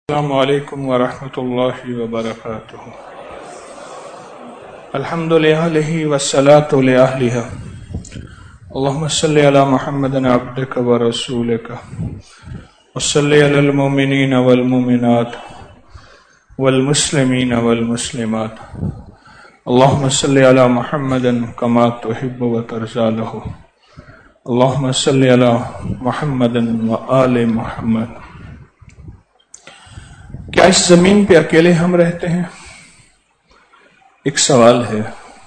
السلام علیکم ورحمۃ اللہ وبرکاتہ۔ الحمد للہ والصلاۃ لأہلہا، اللہم صلی علی محمد عبدک ورسولک وصلی علی المؤمنین والمؤمنات والمسلمین والمسلمات، اللہم صلی علی محمد کما تحب وترضی لہ، اللہم صلی علی محمد وآل محمد۔ کیا اس زمین پہ اکیلے ہم رہتے ہیں؟ ایک سوال ہے،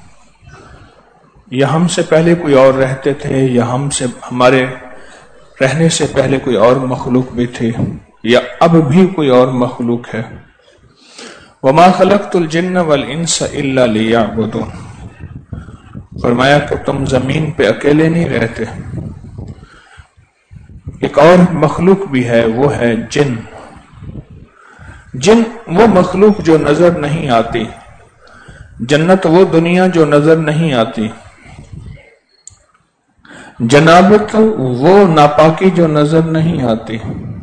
یا ہم سے پہلے کوئی اور رہتے تھے، یا ہمارے رہنے سے پہلے کوئی اور مخلوق بھی تھے، یا اب بھی کوئی اور مخلوق ہے؟ وَمَا خَلَقْتُ الْجِنَّ وَالْإِنسَ إِلَّا لِيَعْبُدُونَ۔ فرمایا کہ تم زمین پہ اکیلے نہیں رہتے، ایک اور مخلوق بھی ہے، وہ ہے جن۔ جن وہ مخلوق جو نظر نہیں آتی، جنت وہ دنیا جو نظر نہیں آتی، جنابت وہ ناپاکی جو نظر نہیں آتی،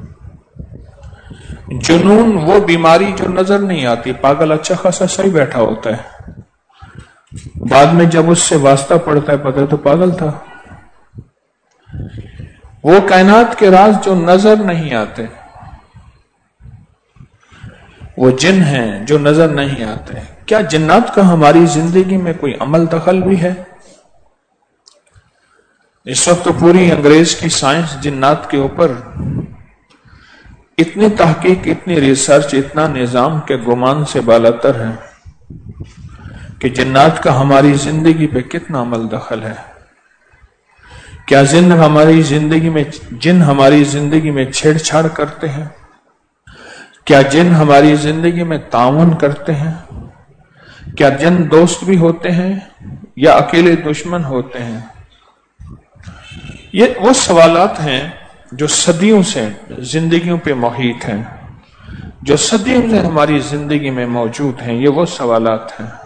جنون وہ بیماری جو نظر نہیں آتی۔ پاگل اچھا خاصا صحیح بیٹھا ہوتا ہے، بعد میں جب اس سے واسطہ پڑتا ہے پتہ تو پاگل تھا۔ وہ کائنات کے راز جو نظر نہیں آتے، وہ جن ہیں جو نظر نہیں آتے۔ کیا جنات کا ہماری زندگی میں کوئی عمل دخل بھی ہے؟ اس وقت تو پوری انگریز کی سائنس جنات کے اوپر اتنی تحقیق، اتنی ریسرچ، اتنا نظام کے گمان سے بالاتر ہے کہ جنات کا ہماری زندگی پہ کتنا عمل دخل ہے۔ کیا جن ہماری زندگی میں چھیڑ چھاڑ کرتے ہیں؟ کیا جن ہماری زندگی میں تعاون کرتے ہیں؟ کیا جن دوست بھی ہوتے ہیں یا اکیلے دشمن ہوتے ہیں؟ یہ وہ سوالات ہیں جو صدیوں سے زندگیوں پہ محیط ہیں، جو صدیوں سے ہماری زندگی میں موجود ہیں۔ یہ وہ سوالات ہیں۔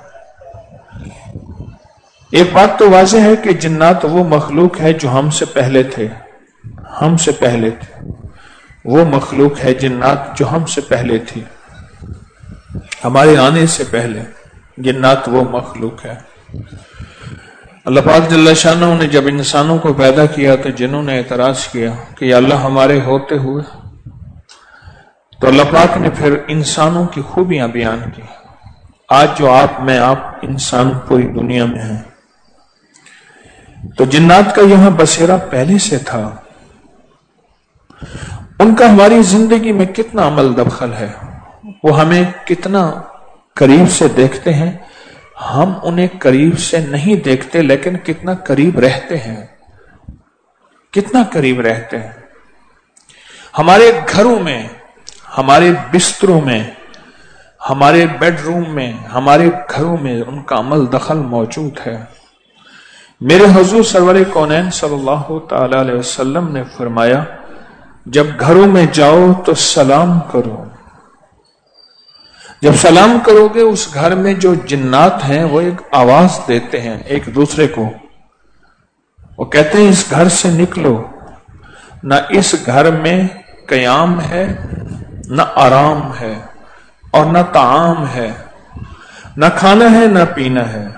ایک بات تو واضح ہے کہ جنات وہ مخلوق ہے جو ہم سے پہلے تھے، ہم سے پہلے تھے۔ وہ مخلوق ہے جنات جو ہم سے پہلے تھی، ہمارے آنے سے پہلے جنات وہ مخلوق ہے۔ اللہ پاک جل شانہ نے جب انسانوں کو پیدا کیا تو جنہوں نے اعتراض کیا کہ یا اللہ ہمارے ہوتے ہوئے، تو اللہ پاک نے پھر انسانوں کی خوبیاں بیان کی۔ آج جو آپ انسان پوری دنیا میں ہیں، تو جنات کا یہاں بسیرا پہلے سے تھا۔ ان کا ہماری زندگی میں کتنا عمل دخل ہے، وہ ہمیں کتنا قریب سے دیکھتے ہیں۔ ہم انہیں قریب سے نہیں دیکھتے، لیکن کتنا قریب رہتے ہیں، کتنا قریب رہتے ہیں۔ ہمارے گھروں میں، ہمارے بستروں میں، ہمارے بیڈ روم میں، ہمارے گھروں میں ان کا عمل دخل موجود ہے۔ میرے حضور سرور کونین صلی اللہ تعالی علیہ وسلم نے فرمایا، جب گھروں میں جاؤ تو سلام کرو۔ جب سلام کرو گے، اس گھر میں جو جنات ہیں وہ ایک آواز دیتے ہیں ایک دوسرے کو، وہ کہتے ہیں اس گھر سے نکلو، نہ اس گھر میں قیام ہے، نہ آرام ہے، اور نہ طعام ہے، نہ کھانا ہے، نہ پینا ہے۔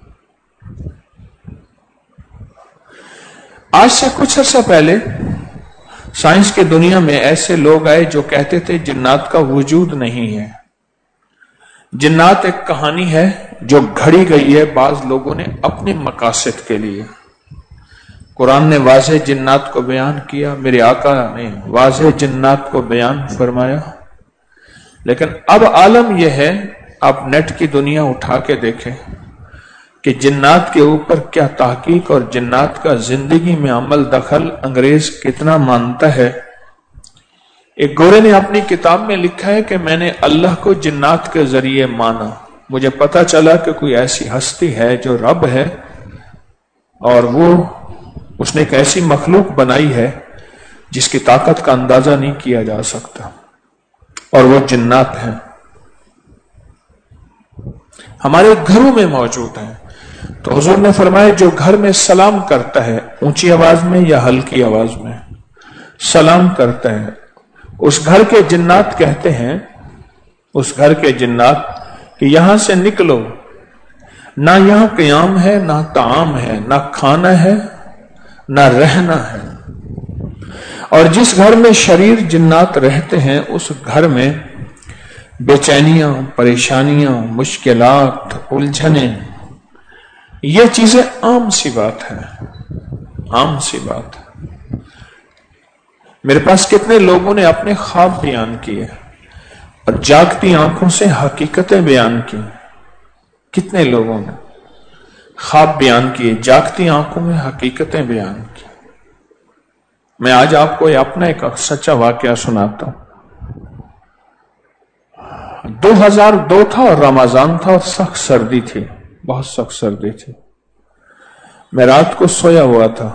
آج سے کچھ عرصہ پہلے سائنس کی دنیا میں ایسے لوگ آئے جو کہتے تھے جنات کا وجود نہیں ہے، جنات ایک کہانی ہے جو گھڑی گئی ہے بعض لوگوں نے اپنے مقاصد کے لیے۔ قرآن نے واضح جنات کو بیان کیا، میرے آقا نے واضح جنات کو بیان فرمایا، لیکن اب عالم یہ ہے، آپ نیٹ کی دنیا اٹھا کے دیکھیں کہ جنات کے اوپر کیا تحقیق اور جنات کا زندگی میں عمل دخل انگریز کتنا مانتا ہے۔ ایک گورے نے اپنی کتاب میں لکھا ہے کہ میں نے اللہ کو جنات کے ذریعے مانا، مجھے پتا چلا کہ کوئی ایسی ہستی ہے جو رب ہے، اور اس نے ایک ایسی مخلوق بنائی ہے جس کی طاقت کا اندازہ نہیں کیا جا سکتا، اور وہ جنات ہیں، ہمارے گھروں میں موجود ہیں۔ تو حضور نے فرمایا جو گھر میں سلام کرتا ہے، اونچی آواز میں یا ہلکی آواز میں سلام کرتا ہے، उस घर के जिन्नात कहते हैं, उस घर के जिन्नात कि यहां से निकलो, ना यहां क़याम है, ना ताम है, ना खाना है, ना रहना है। और जिस घर में शरीर जिन्नात रहते हैं उस घर में बेचैनियां, परेशानियां, मुश्किलात, उलझने, ये चीजें आम सी बात है, आम सी बात है। मेरे पास कितने लोगों ने अपने ख्वाब बयान किए और जागती आंखों से हकीकतें बयान की। कितने लोगों ने ख्वाब बयान किए, जागती आंखों में हकीकतें बयान की। मैं आज आपको अपना एक सच्चा वाकया सुनाता हूं। 2002 था और रमजान था और सख्त सर्दी थी, बहुत सख्त सर्दी थी। मैं रात को सोया हुआ था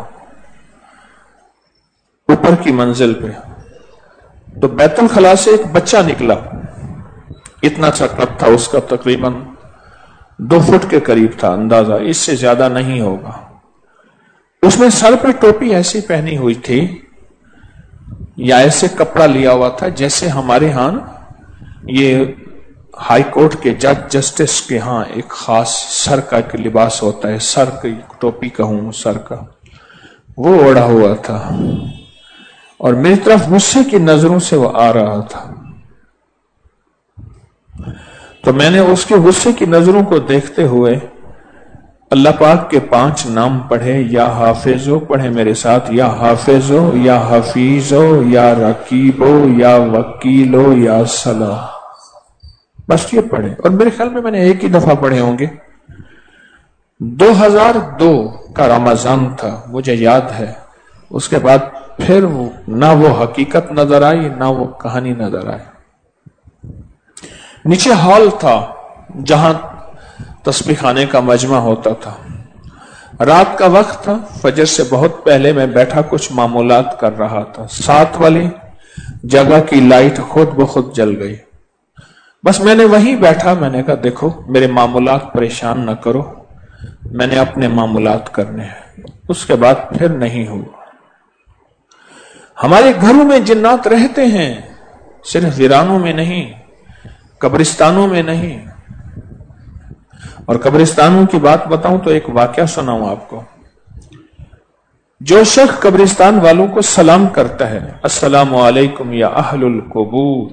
ऊपर की मंजिल पे, तो बैतुल खला से एक बच्चा निकला। इतना सा कद था उसका, तकरीबन 2 फुट के करीब था अंदाजा, इससे ज्यादा नहीं होगा। उसने सर पे टोपी ऐसी पहनी हुई थी या ऐसे कपड़ा लिया हुआ था जैसे हमारे यहां ये हाई कोर्ट के जज जस्टिस के यहां एक खास सर का एक लिबास होता है, सर की टोपी कहूं, सर का, वो ओढ़ा हुआ था और मेरी तरफ गुस्से की नजरों से वो आ रहा था। तो मैंने उसके गुस्से की नजरों को देखते हुए अल्लाह पाक के 5 नाम पढ़े, या हाफिजो, पढ़े मेरे साथ, या हाफिजो, या हफीजो, या रकीबो, या वकीलो, या सला, बस ये पढ़े। और मेरे ख्याल में मैंने एक ही दफा पढ़े होंगे। 2002 का रमजान था, मुझे याद है। उसके बाद फिर ना वो हकीकत नजर आई ना वो कहानी नजर आई। नीचे हॉल था जहां तस्बीह खाने का मजमा होता था। रात का वक्त था, फजर से बहुत पहले मैं बैठा कुछ मामूलात कर रहा था। 7 वाली जगह की लाइट खुद ब खुद जल गई। बस मैंने वहीं बैठा, मैंने कहा देखो मेरे मामूलात परेशान न करो, मैंने अपने मामूलात करने हैं। उसके बाद फिर नहीं हुआ। हमारे घरों में जिन्नात रहते हैं, सिर्फ वीरानों में नहीं, कब्रिस्तानों में नहीं। और कब्रिस्तानों की बात बताऊं तो एक वाकया सुनाऊं आपको। जो शख्स कब्रिस्तान वालों को सलाम करता है, अस्सलामु अलैकुम या अहलुल कुबूर,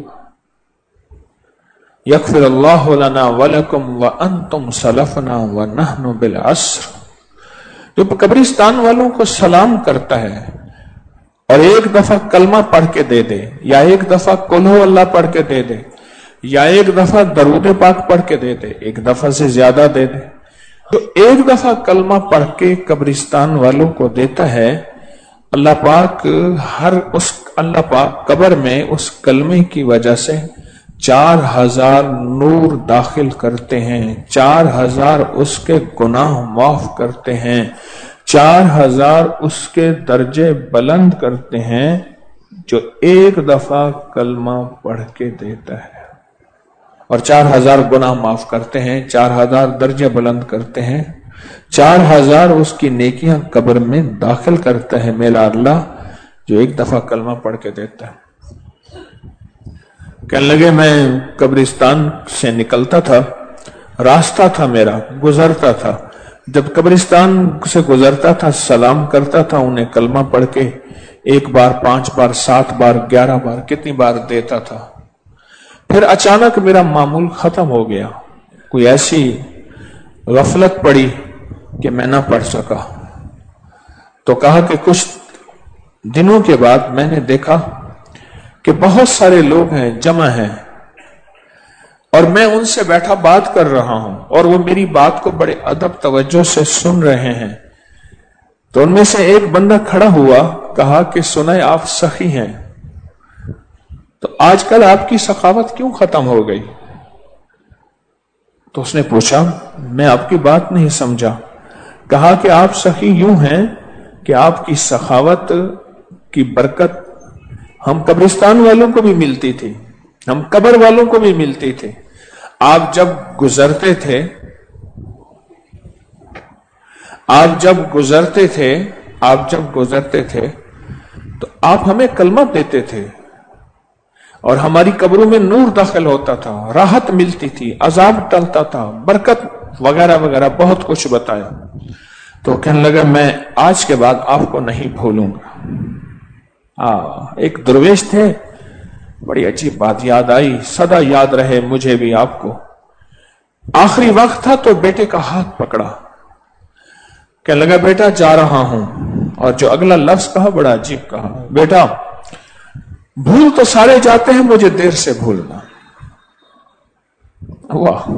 यगफिरुल्लाहु लना व लकुम व अंतुम सलफना व नहनु बिल अस्र, जो कब्रिस्तान वालों को सलाम करता है और एक दफा कलमा पढ़ के दे दे, या एक दफा कुल हु अल्लाह पढ़ के दे दे, या एक दफा दरूद पाक पढ़ के दे दे, एक दफा से ज्यादा दे दे, तो एक दफा कलमा पढ़ के कब्रिस्तान वालों को देता है, अल्लाह पाक अल्लाह पाक कब्र में उस कलमे की वजह से 4000 नूर दाखिल करते हैं, 4000 उसके गुनाह माफ करते हैं, 4000 उसके दर्जे बुलंद करते हैं, जो एक दफा कलमा पढ़ के देता है। और 4000 गुनाह माफ करते हैं, 4000 दर्जे बुलंद करते हैं, 4000 उसकी नेकियां कब्र में दाखिल करता है मेरा अल्लाह, जो एक दफा कलमा पढ़ के देता है। कहने लगे मैं कब्रिस्तान से निकलता था, रास्ता था मेरा, गुजरता था, जब कब्रिस्तान से गुजरता था सलाम करता था, उन्हें कलमा पढ़ के 1 बार, 5 बार, 7 बार, 11 बार, कितनी बार देता था। फिर अचानक मेरा मामूल खत्म हो गया, कोई ऐसी गफलत पड़ी कि मैं ना पढ़ सका। तो कहा कि कुछ दिनों के बाद मैंने देखा कि बहुत सारे लोग हैं, जमा हैं, और मैं उनसे बैठा बात कर रहा हूं और वो मेरी बात को बड़े अदब तवज्जो से सुन रहे हैं। तो उनमें से एक बंदा खड़ा हुआ, कहा कि सुनाए आप सखी हैं, तो आजकल आपकी सखावत क्यों खत्म हो गई? तो उसने पूछा, मैं आपकी बात नहीं समझा। कहा कि आप सखी यूं हैं कि आपकी सखावत की बरकत हम कब्रिस्तान वालों को भी मिलती थी, हम कब्र वालों को भी मिलती थी। आप जब गुजरते थे तो आप हमें कलमा देते थे, اور ہماری قبروں میں نور داخل ہوتا تھا، راحت ملتی تھی، عذاب ٹلتا تھا، برکت وغیرہ وغیرہ بہت کچھ بتایا. تو کہنے لگا میں آج کے بعد آپ کو نہیں بھولوں گا. ایک درویش تھے، بڑی عجیب بات یاد آئی، سدا یاد رہے مجھے بھی آپ کو. آخری وقت تھا تو بیٹے کا ہاتھ پکڑا، کہنے لگا بیٹا جا رہا ہوں. اور جو اگلا لفظ کہا بڑا عجیب کہا، بیٹا بھول تو سارے جاتے ہیں، مجھے دیر سے بھولنا. واہ،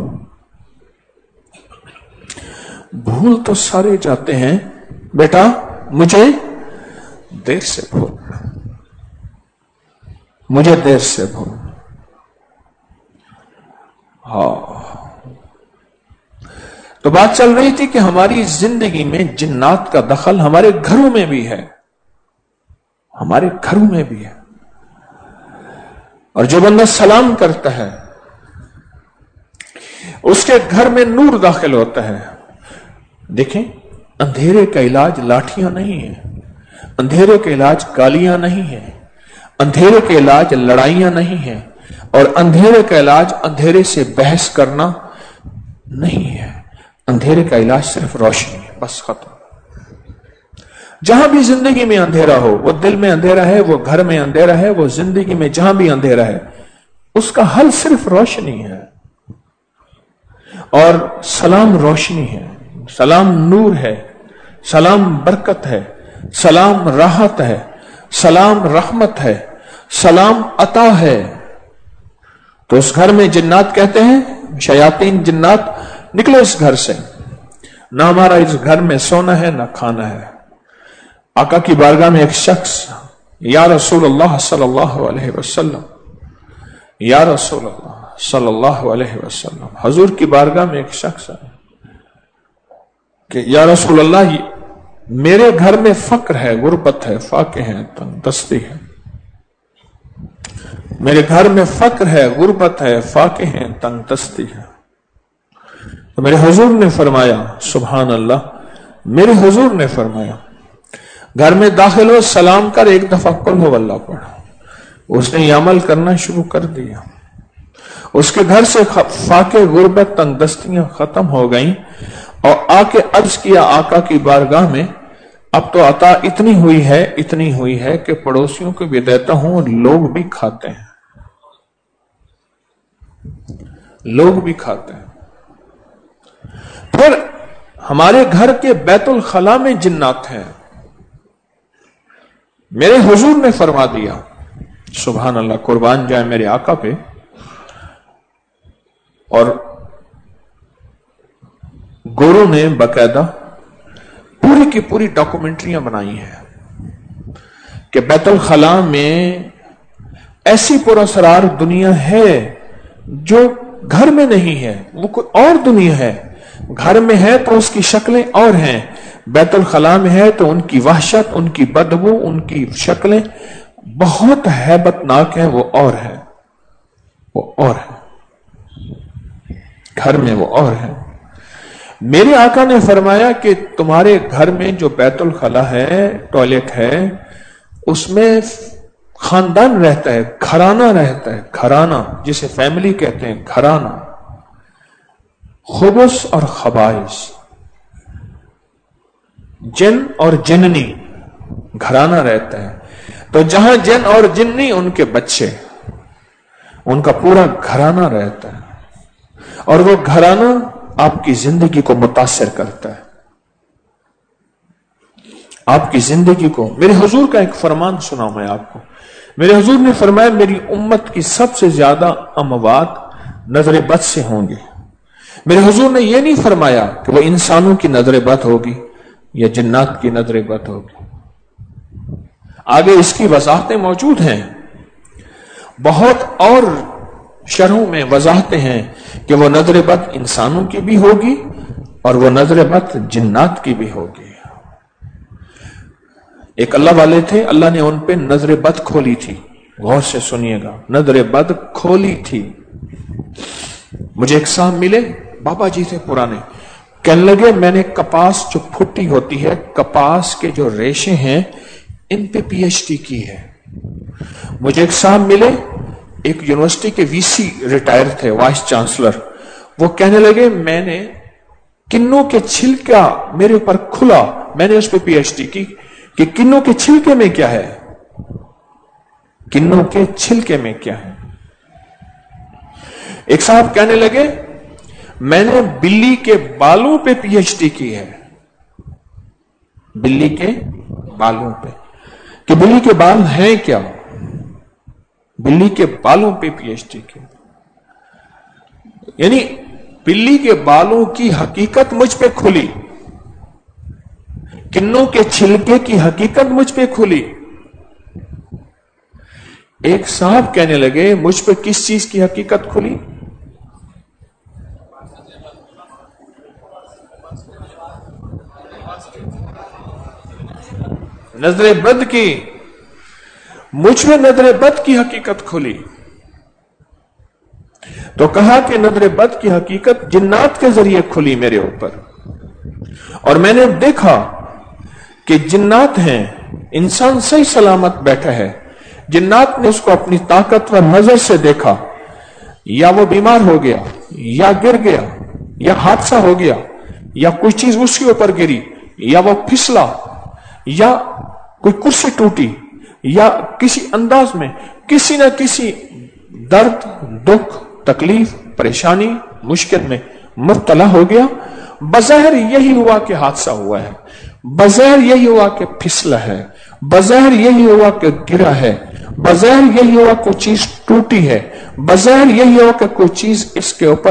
بھول تو سارے جاتے ہیں، بیٹا مجھے دیر سے بھولنا، مجھے دیر سے بھولنا. تو بات چل رہی تھی کہ ہماری زندگی میں جنات کا دخل ہمارے گھروں میں بھی ہے، ہمارے گھروں میں بھی ہے. اور جو بندہ سلام کرتا ہے اس کے گھر میں نور داخل ہوتا ہے. دیکھیں، اندھیرے کا علاج لاٹھیاں نہیں ہیں، اندھیرے کا علاج گالیاں نہیں ہیں، اندھیرے کا علاج لڑائیاں نہیں ہیں، اور اندھیرے کا علاج اندھیرے سے بحث کرنا نہیں ہے. اندھیرے کا علاج صرف روشنی ہے، بس ختم. جہاں بھی زندگی میں اندھیرا ہو، وہ دل میں اندھیرا ہے، وہ گھر میں اندھیرا ہے، وہ زندگی میں جہاں بھی اندھیرا ہے، اس کا حل صرف روشنی ہے. اور سلام روشنی ہے، سلام نور ہے، سلام برکت ہے، سلام راحت ہے، سلام رحمت ہے، سلام عطا ہے. تو اس گھر میں جنات کہتے ہیں، شیاطین جنات، نکلو اس گھر سے، نہ ہمارا اس گھر میں سونا ہے نہ کھانا ہے. آقا کی بارگاہ میں ایک شخص، یا رسول اللہ صلی اللہ علیہ وسلم، یا رسول اللہ صلی اللہ علیہ وسلم، حضور کی بارگاہ میں ایک شخص ہے کہ یا رسول اللہ میرے گھر میں فقر ہے، غربت ہے، فاقے ہیں، تنگ دستی ہے. میرے گھر میں فقر ہے، غربت ہے، فاقے ہیں، تنگ دستی ہے. تو میرے حضور نے فرمایا، سبحان اللہ، میرے حضور نے فرمایا گھر میں داخل ہو، سلام کر، ایک دفعہ قل ہو اللہ پڑھ. اس نے یہ عمل کرنا شروع کر دیا، اس کے گھر سے فاقے، غربت، تنگ دستیاں ختم ہو گئیں. اور آ کے عرض کیا آقا کی بارگاہ میں، اب تو عطا اتنی ہوئی ہے کہ پڑوسیوں کو بھی دیتا ہوں اور لوگ بھی کھاتے ہیں، لوگ بھی کھاتے ہیں. پھر ہمارے گھر کے بیت الخلا میں جنات ہیں. میرے حضور نے فرما دیا، سبحان اللہ، قربان جائے میرے آقا پہ. اور گورو نے باقاعدہ پوری کی پوری ڈاکومنٹریاں بنائی ہیں کہ بیت الخلا میں ایسی پراسرار دنیا ہے جو گھر میں نہیں ہے، وہ کوئی اور دنیا ہے. گھر میں ہے تو اس کی شکلیں اور ہیں، بیت الخلا میں ہے تو ان کی وحشت، ان کی بدبو، ان کی شکلیں بہت ہیبت ناک ہیں، وہ اور ہے، وہ اور ہے. گھر میں وہ اور ہے. میرے آقا نے فرمایا کہ تمہارے گھر میں جو بیت الخلا ہے، ٹوائلٹ ہے، اس میں خاندان رہتا ہے، گھرانہ رہتا ہے، گھرانہ جسے فیملی کہتے ہیں، گھرانہ. خبث اور خبائث، جن اور جننی گھرانہ رہتا ہے. تو جہاں جن اور جننی، ان کے بچے، ان کا پورا گھرانہ رہتا ہے. اور وہ گھرانہ آپ کی زندگی کو متاثر کرتا ہے، آپ کی زندگی کو. میرے حضور کا ایک فرمان سنا میں آپ کو. میرے حضور نے فرمایا میری امت کی سب سے زیادہ اموات نظر بد سے ہوں گے. میرے حضور نے یہ نہیں فرمایا کہ وہ انسانوں کی نظر بد ہوگی یا جنات کی نظر بد ہوگی. آگے اس کی وضاحتیں موجود ہیں، بہت اور شرحوں میں وضاحتیں ہیں کہ وہ نظر بد انسانوں کی بھی ہوگی اور وہ نظر بد جنات کی بھی ہوگی. ایک اللہ والے تھے، اللہ نے ان پہ نظر بد کھولی تھی. غور سے سنیے گا، نظر بد کھولی تھی. مجھے ایک صاحب ملے، بابا جی تھے پرانے، کہنے لگے میں نے کپاس جو پھٹی ہوتی ہے، کپاس کے جو ریشے ہیں، ان پہ پی ایچ ڈی کی ہے. مجھے ایک صاحب ملے، एक यूनिवर्सिटी के वीसी रिटायर थे, वाइस चांसलर, वो कहने लगे मैंने किन्नों के छिलका मेरे ऊपर खुला, मैंने उस पर पीएचडी की कि किन्नों के छिलके में क्या है, किन्नों के छिलके में क्या है। एक साहब कहने लगे मैंने बिल्ली के बालों पे पीएचडी की है, बिल्ली के बालों पे, कि बिल्ली के बाल हैं क्या, बिल्ली के बालों पे पीएचडी की। यानी बिल्ली के बालों की हकीकत मुझ पे खुली, किन्नों के छिलके की हकीकत मुझ पे खुली। एक साहब कहने लगे मुझ पे किस चीज की हकीकत खुली? नजरे बद की, मुझ में नजरे बद की हकीकत खुली। तो कहा कि नजरे बद की हकीकत जिन्नात के जरिए खुली मेरे ऊपर, और मैंने देखा कि जिन्नात हैं, इंसान सही सलामत बैठा है, जिन्नात ने उसको अपनी ताकतवर नजर से देखा, या वो बीमार हो गया, या गिर गया, या हादसा हो गया, या कोई चीज उसके ऊपर गिरी, या वो फिसला, या कोई कुर्सी टूटी, या किसी अंदाज में किसी न किसी दर्द, दुख, तकलीफ, परेशानी, मुश्किल में मुब्तला हो गया। बज़ाहिर यही हुआ कि हादसा हुआ है, बज़ाहिर यही हुआ कि फिसला है, बज़ाहिर यही हुआ कि गिरा है, बज़ाहिर यही हुआ कोई चीज टूटी है, बज़ाहिर यही हुआ कि कोई चीज इसके ऊपर।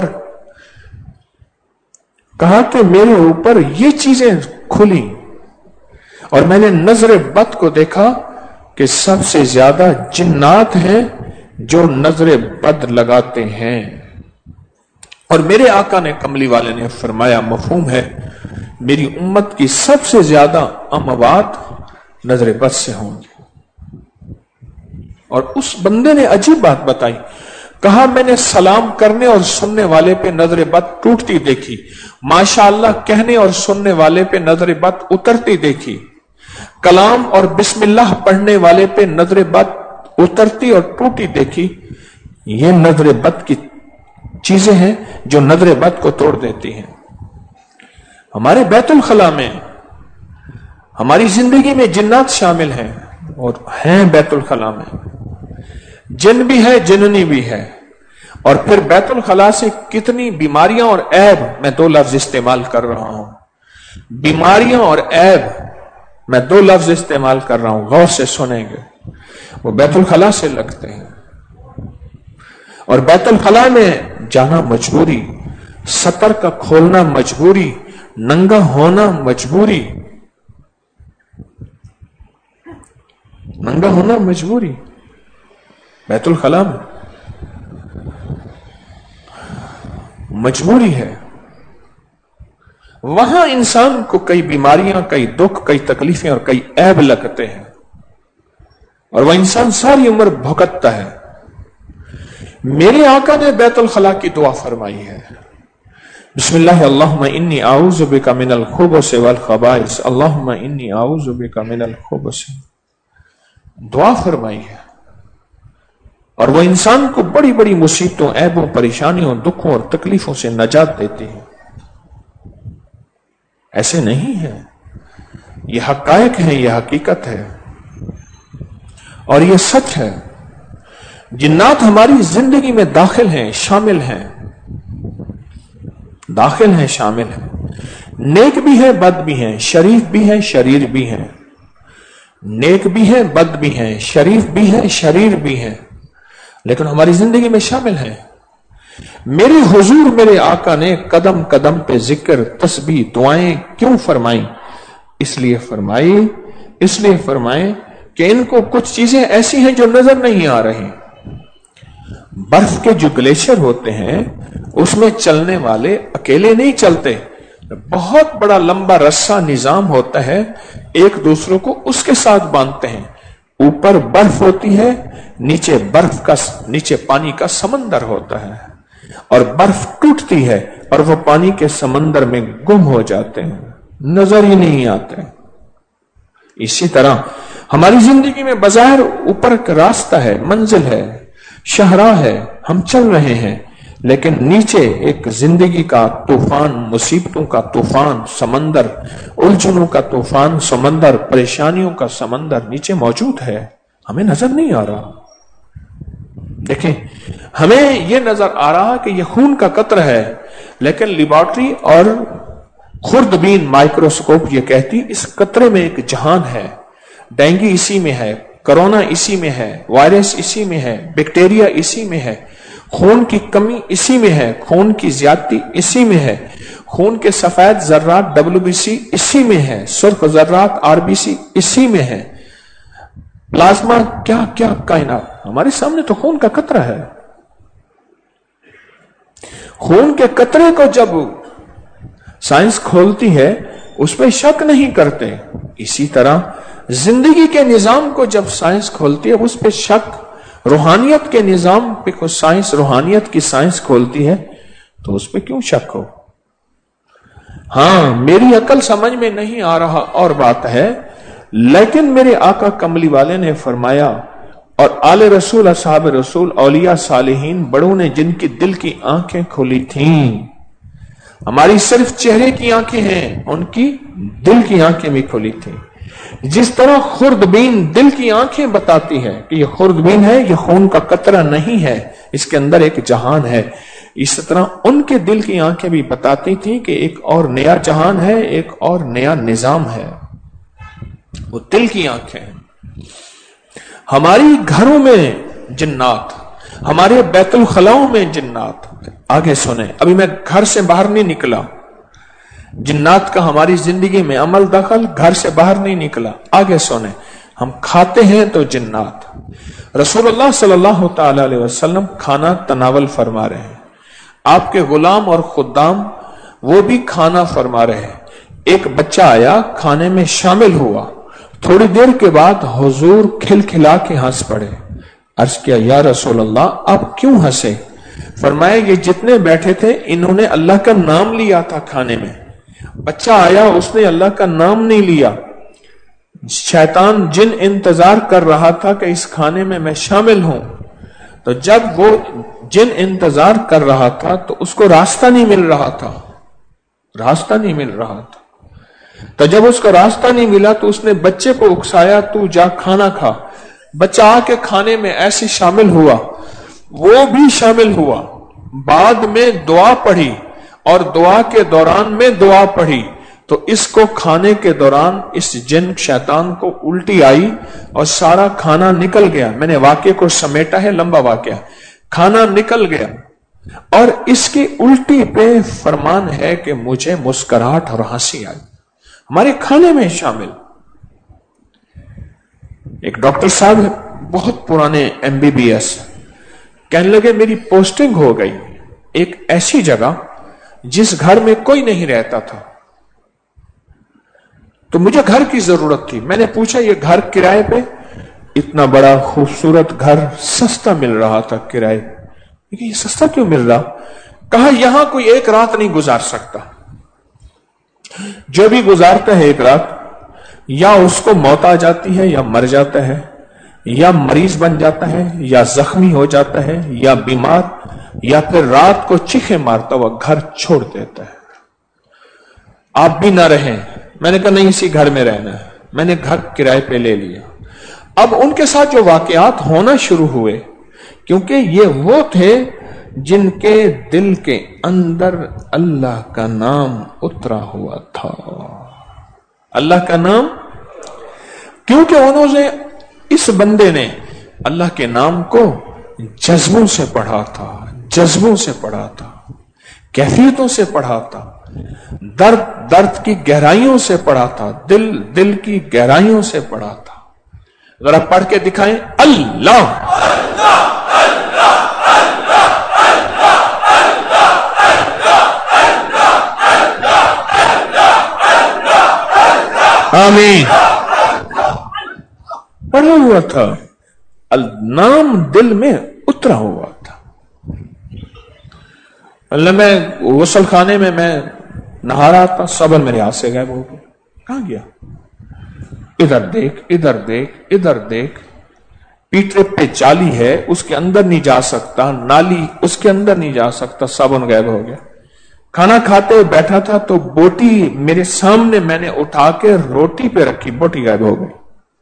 कहा कि मेरे ऊपर ये चीजें खुली और मैंने नजर बद को देखा कि सबसे ज्यादा जिन्नात हैं जो नजर बद लगाते हैं। और मेरे आका ने, कमली वाले ने फरमाया, मफहूम है, मेरी उम्मत की सबसे ज्यादा अमवात नजर बद से होंगी। और उस बंदे ने अजीब बात बताई, कहा मैंने सलाम करने और सुनने वाले पे नजर बद टूटती देखी, माशाअल्लाह कहने और सुनने वाले पे नजर बद उतरती देखी, कलाम और बिस्मिल्लाह पढ़ने वाले पे नजर बद उतरती और टूटी देखी। ये नजर बद की चीजें हैं जो नजर बद को तोड़ देती हैं। हमारे बैतुल खला में, हमारी जिंदगी में जिन्नात शामिल हैं और हैं बैतुल खला में, जिन भी है, जिन्नी भी है। और फिर बैतुल खला से कितनी बीमारियां और ऐब, मैं दो लफ्ज इस्तेमाल कर रहा हूं, बीमारियां और ऐब, मैं दो लफ्ज इस्तेमाल कर रहा हूं, गौर से सुनेंगे, वो बैतुल खला से लगते हैं। और बैतुल खला में जाना मजबूरी, सतर का खोलना मजबूरी, नंगा होना मजबूरी, नंगा होना मजबूरी बैतुल खला में मजबूरी है। वहां इंसान को कई बीमारियां, कई दुख, कई तकलीफें और कई ऐब लगते हैं और वह इंसान सारी उम्र भुगतता है। मेरे आका ने बैतुल खला की दुआ फरमाई है, बिस्मिल्लाह अल्लाहुम्मा इन्नी आऊज़ु बिका मिनल खुबुसि वल खबाइस, अल्लाहुम्मा इन्नी आऊज़ु बिका मिनल खुबुसि, दुआ फरमाई है। और वह इंसान को बड़ी बड़ी मुसीबतों, ऐबों, परेशानियों, दुखों और तकलीफों से नजात देती है। ऐसे नहीं है, यह हकायक है, यह हकीकत है और यह सच है। जिन्नात हमारी जिंदगी में दाखिल हैं, शामिल हैं, दाखिल हैं, शामिल हैं। नेक भी है, बद भी हैं, शरीफ भी है, शरीर भी हैं। नेक भी है, बद भी हैं, शरीफ भी है, शरीर भी है, लेकिन हमारी जिंदगी में शामिल है। मेरे हुजूर, मेरे आका ने कदम कदम पे जिक्र, तस्बीह, दुआएं क्यों फरमाई? इसलिए फरमाए कि इनको कुछ चीजें ऐसी हैं जो नजर नहीं आ रही। बर्फ के जो ग्लेशियर होते हैं उसमें चलने वाले अकेले नहीं चलते, बहुत बड़ा लंबा रस्सा निजाम होता है, एक दूसरे को उसके साथ बांधते हैं। ऊपर बर्फ होती है, नीचे पानी का समंदर होता है और बर्फ टूटती है और वो पानी के समंदर में गुम हो जाते हैं, नजर ही नहीं आते। इसी तरह हमारी जिंदगी में बज़ाहिर ऊपर का रास्ता है, मंजिल है, शाहराह है, हम चल रहे हैं, लेकिन नीचे एक जिंदगी का तूफान, मुसीबतों का तूफान, समंदर, उलझनों का तूफान, समंदर, परेशानियों का समंदर नीचे मौजूद है, हमें नजर नहीं आ रहा। देखें, हमें यह नजर आ रहा कि यह खून का कतरा है, लेकिन लेबोरेटरी और खुर्दबीन माइक्रोस्कोप ये कहती इस कतरे में एक जहान है। डेंगू इसी में है, कोरोना इसी में है, वायरस इसी में है, बैक्टीरिया इसी में है, खून की कमी इसी में है, खून की ज्यादती इसी में है, खून के सफेद जर्रात WBC इसी में है, सुर्ख जर्रात RBC इसी में है, प्लाज्मा, क्या क्या कायनात हमारे सामने तो खून का कतरा है। खून के कतरे को जब साइंस खोलती है उस पर शक नहीं करते। इसी तरह जिंदगी के निजाम को जब साइंस खोलती है उस पर शक, रूहानियत के निजाम पे को साइंस, रूहानियत की साइंस खोलती है तो उस पर क्यों शक हो। हां, मेरी अकल समझ में नहीं आ रहा और बात है, लेकिन मेरे आका कमली वाले ने फरमाया और आले रसूल, असहाब रसूल, औलिया, सालिहीन, बड़ों ने जिनकी दिल की आंखें खोली थीं, हमारी सिर्फ चेहरे की आंखें हैं, उनकी दिल की आंखें भी खोली थी। जिस तरह खुर्दबीन दिल की आंखें बताती है कि यह खुर्दबीन है, यह खून का कतरा नहीं है, इसके अंदर एक जहान है, इस तरह उनके दिल की आंखें भी बताती थी कि एक और नया जहान है, एक और नया निजाम है। वो दिल की आंखें हैं। हमारी घरों में जिन्नात, हमारे बैतुल खलाओं में जिन्नात। आगे सुने, अभी मैं घर से बाहर नहीं निकला, जिन्नात का हमारी जिंदगी में अमल दखल, घर से बाहर नहीं निकला। आगे सुने, हम खाते हैं तो जिन्नात। रसूलुल्लाह सल्लल्लाहु ताला अलैहि वसल्लम खाना तनावल फरमा रहे हैं, आपके गुलाम और खुद्दाम वो भी खाना फरमा रहे हैं। एक बच्चा आया, खाने में शामिल हुआ, थोड़ी देर के बाद हुजूर खिलखिला के हंस पड़े। अर्ज किया, या रसूलल्लाह आप क्यों हंसे? फरमाया, ये जितने बैठे थे इन्होंने अल्लाह का नाम लिया था खाने में। बच्चा आया, उसने अल्लाह का नाम नहीं लिया। शैतान जिन इंतजार कर रहा था कि इस खाने में मैं शामिल हूं, तो जब वो जिन इंतजार कर रहा था तो उसको रास्ता नहीं मिल रहा था, रास्ता नहीं मिल रहा था। तो जब उसको रास्ता नहीं मिला तो उसने बच्चे को उकसाया, तू जा खाना खा। बच्चा आके खाने में ऐसे शामिल हुआ, वो भी शामिल हुआ। बाद में दुआ पढ़ी और दुआ के दौरान में दुआ पढ़ी तो इसको खाने के दौरान इस जिन शैतान को उल्टी आई और सारा खाना निकल गया। मैंने वाक्य को समेटा है, लंबा वाक्य, खाना निकल गया और इसकी उल्टी पे फरमान है कि मुझे मुस्कुराहट और हंसी आई, हमारे खाने में शामिल। एक डॉक्टर साहब बहुत पुराने MBBS कहने लगे, मेरी पोस्टिंग हो गई एक ऐसी जगह जिस घर में कोई नहीं रहता था, तो मुझे घर की जरूरत थी। मैंने पूछा, ये घर किराए पे? इतना बड़ा खूबसूरत घर सस्ता मिल रहा था किराए पे। ये सस्ता क्यों मिल रहा? कहा, यहां कोई एक रात नहीं गुजार सकता, जो भी गुजारता है एक रात, या उसको मौत आ जाती है, या मर जाता है, या मरीज बन जाता है, या जख्मी हो जाता है, या बीमार, या फिर रात को चीखे मारता हुआ घर छोड़ देता है। आप भी ना रहें। मैंने कहा, नहीं, इसी घर में रहना है। मैंने घर किराए पे ले लिया। अब उनके साथ जो वाकयात होना शुरू हुए, क्योंकि ये वो थे जिनके दिल के अंदर अल्लाह का नाम उतरा हुआ था, अल्लाह का नाम। क्योंकि उन्होंने, इस बंदे ने अल्लाह के नाम को जज्बों से पढ़ा था, जज्बों से पढ़ा था, कैफियतों से पढ़ा था, दर्द दर्द की गहराइयों से पढ़ा था, दिल दिल की गहराइयों से पढ़ा था। जरा पढ़ के दिखाएं, अल्लाह अल्लाह अल्लाह अल्लाह अल्लाह अल्लाह अल्लाह। आमीन। पढ़ा हुआ था, नाम दिल में उतरा हुआ था। अल्लाह, मैं गुसल खाने में मैं नहा रहा था, सबर मेरे हाथ से गायब हो गया। कहां गया? इधर देख, इधर देख, इधर देख, पीठरे पे जाली है, उसके अंदर नहीं जा सकता, नाली उसके अंदर नहीं जा सकता, साबुन गायब हो गया। खाना खाते हुए बैठा था तो बोटी मेरे सामने मैंने उठा के रोटी पे रखी, बोटी गायब हो गई,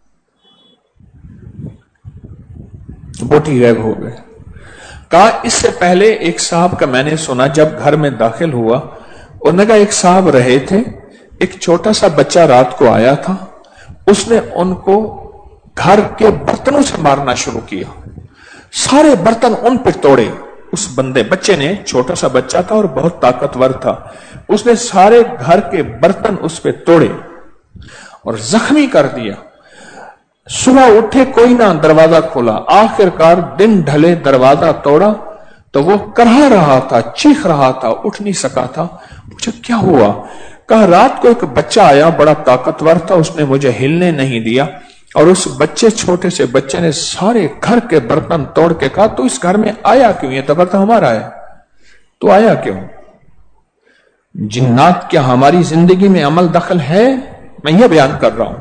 बोटी गायब हो गई। कहा इससे पहले एक साहब का मैंने सुना, जब घर में दाखिल हुआ, उन्होंने कहा एक साहब रहे थे, एक छोटा सा बच्चा रात को आया था, उसने उनको घर के बर्तनों से मारना शुरू किया, सारे बर्तन उन पर तोड़े। उस बच्चे ने, छोटा सा बच्चा था और बहुत ताकतवर था, उसने सारे घर के बर्तन उस पे तोड़े और जख्मी कर दिया। सुबह उठे, कोई ना दरवाजा खोला, आखिरकार दिन ढले, दरवाजा तोड़ा तो वो करहा रहा था, चीख रहा था, उठ नहीं सका था। पूछा क्या हुआ? कहा रात को एक बच्चा आया, बड़ा ताकतवर था, उसने मुझे हिलने नहीं दिया और उस बच्चे, छोटे से बच्चे ने सारे घर के बर्तन तोड़ के कहा तो इस घर में आया क्यों? ये तो घर तो हमारा है, तो आया क्यों? जिन्नात क्या हमारी जिंदगी में अमल दखल है? मैं ये बयान कर रहा हूं।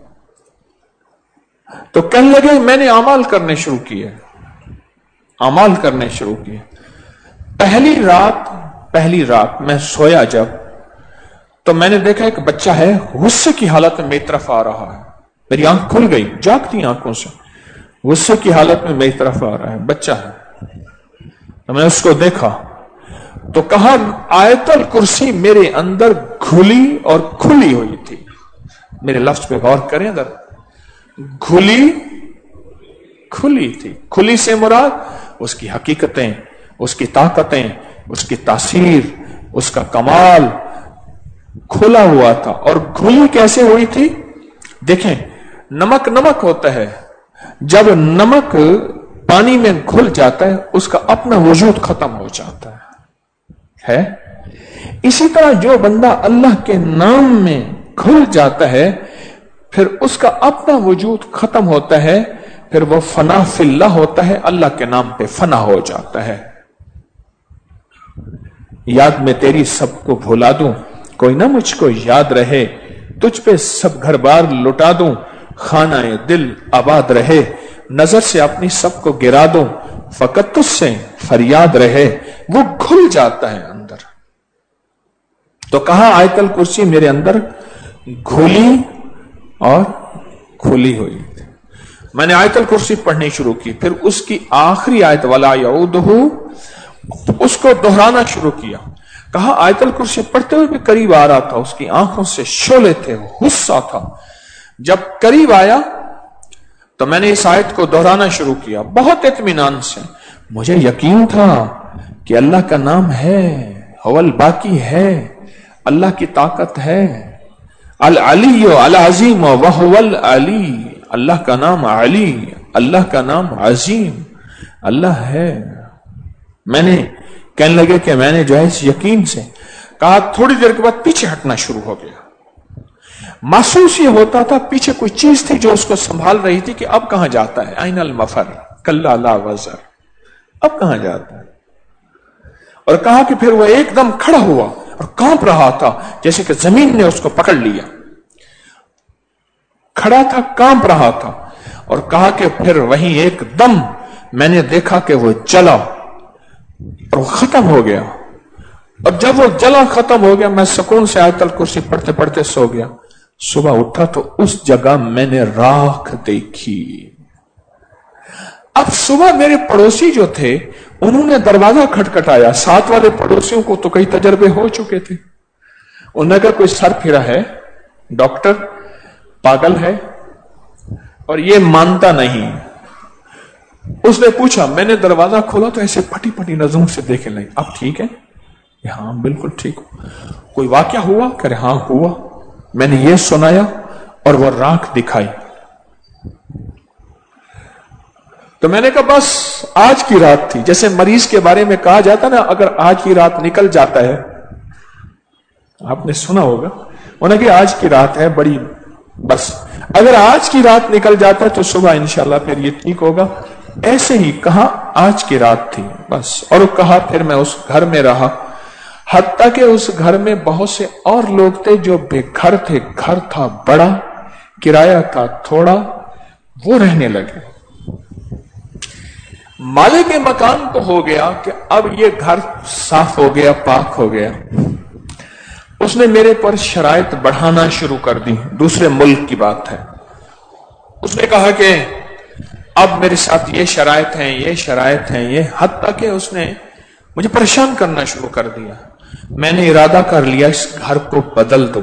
तो कहने लगे मैंने अमाल करने शुरू किए, अमाल करने शुरू किए। पहली रात मैं सोया जब, तो मैंने देखा एक बच्चा है, गुस्से की हालत में मेरी तरफ आ रहा है। मेरी आंख खुल गई, जागती आंखों से, गुस्से की हालत में मेरी तरफ आ रहा है, बच्चा है। तो मैंने उसको देखा तो कहा आयतल कुर्सी मेरे अंदर घुली और खुली हुई थी। मेरे लफ्ज पे गौर करें, अगर घुली खुली थी, खुली से मुराद उसकी हकीकतें, उसकी ताकतें, उसकी तासीर, उसका कमाल खुला हुआ था। और घुली कैसे हुई थी? देखें, नमक होता है, जब नमक पानी में घुल जाता है उसका अपना वजूद खत्म हो जाता है। इसी तरह जो बंदा अल्लाह के नाम में घुल जाता है फिर उसका अपना वजूद खत्म होता है, फिर वो फना फिल्लाह होता है, अल्लाह के नाम पे फना हो जाता है। याद में तेरी सबको भुला दूं, कोई ना मुझको याद रहे, तुझ पे सब घर बार लुटा दूं, खानाए दिल आबाद रहे, नजर से अपनी सबको गिरा दूं, फकत तुझसे फरियाद रहे। वो घुल जाता है अंदर। तो कहा आयतल कुर्सी मेरे अंदर घुली और खुली हुई थी। मैंने आयतल कुर्सी पढ़नी शुरू की, फिर उसकी आखिरी आयत वाला यऊदहु, उसको दोहराना शुरू किया। कहा आयतल कुर्सी पढ़ते हुए भी करीब आ रहा था, उसकी आंखों से शोले थे, गुस्सा था। जब करीब आया तो मैंने इस आयत को दोहराना शुरू किया बहुत इत्मीनान से। मुझे यकीन था कि अल्लाह का नाम है, हवल बाकी है, अल्लाह की ताकत है। अल अली अल अजीम वहुवल अली, अल्लाह का नाम अली, अल्लाह का नाम अजीम, अल्लाह है। मैंने कहने लगे कि मैंने जो है इस यकीन से कहा, थोड़ी देर के बाद पीछे हटना शुरू हो गया। महसूस ये होता था पीछे कोई चीज थी जो उसको संभाल रही थी कि अब कहां जाता है, आइनल मफर कल्ला ला वज़र, अब कहां जाता है। और कहा कि फिर वह एकदम खड़ा हुआ और कांप रहा था, जैसे कि जमीन ने उसको पकड़ लिया। खड़ा था, कांप रहा था। और कहा कि फिर वहीं एकदम मैंने देखा कि वो जला और वो खत्म हो गया। और जब वो जला खत्म हो गया, मैं सुकून से आयतल कुर्सी पढ़ते पढ़ते सो गया। सुबह उठा तो उस जगह मैंने राख देखी। अब सुबह मेरे पड़ोसी जो थे उन्होंने दरवाजा खटखटाया। साथ वाले पड़ोसियों को तो कई तजर्बे हो चुके थे। उन्होंने कहा कोई सर फिरा है, डॉक्टर पागल है और ये मानता नहीं। उसने पूछा, मैंने दरवाजा खोला तो ऐसे फटी फटी नजरों से देखे लगे, अब ठीक है? हाँ बिल्कुल ठीक हो। कोई वाकया हुआ? कह रहे हाँ हुआ। मैंने ये सुनाया और वो राख दिखाई। तो मैंने कहा बस आज की रात थी। जैसे मरीज के बारे में कहा जाता ना, अगर आज की रात निकल जाता है, आपने सुना होगा, उन्होंने कहा आज की रात है बड़ी, बस अगर आज की रात निकल जाता है तो सुबह इंशाल्लाह फिर ये ठीक होगा। ऐसे ही कहा आज की रात थी बस। और कहा फिर मैं उस घर में रहा, हत्ता कि उस घर में बहुत से और लोग थे जो बेघर थे। घर था बड़ा, किराया था थोड़ा, वो रहने लगे। मालिक मकान को हो गया कि अब ये घर साफ हो गया, पाक हो गया। उसने मेरे पर शराइत बढ़ाना शुरू कर दी। दूसरे मुल्क की बात है। उसने कहा कि अब मेरे साथ ये शराइत हैं, ये शराइत हैं, ये हद तक कि उसने मुझे परेशान करना शुरू कर दिया। मैंने इरादा कर लिया इस घर को बदल दूं।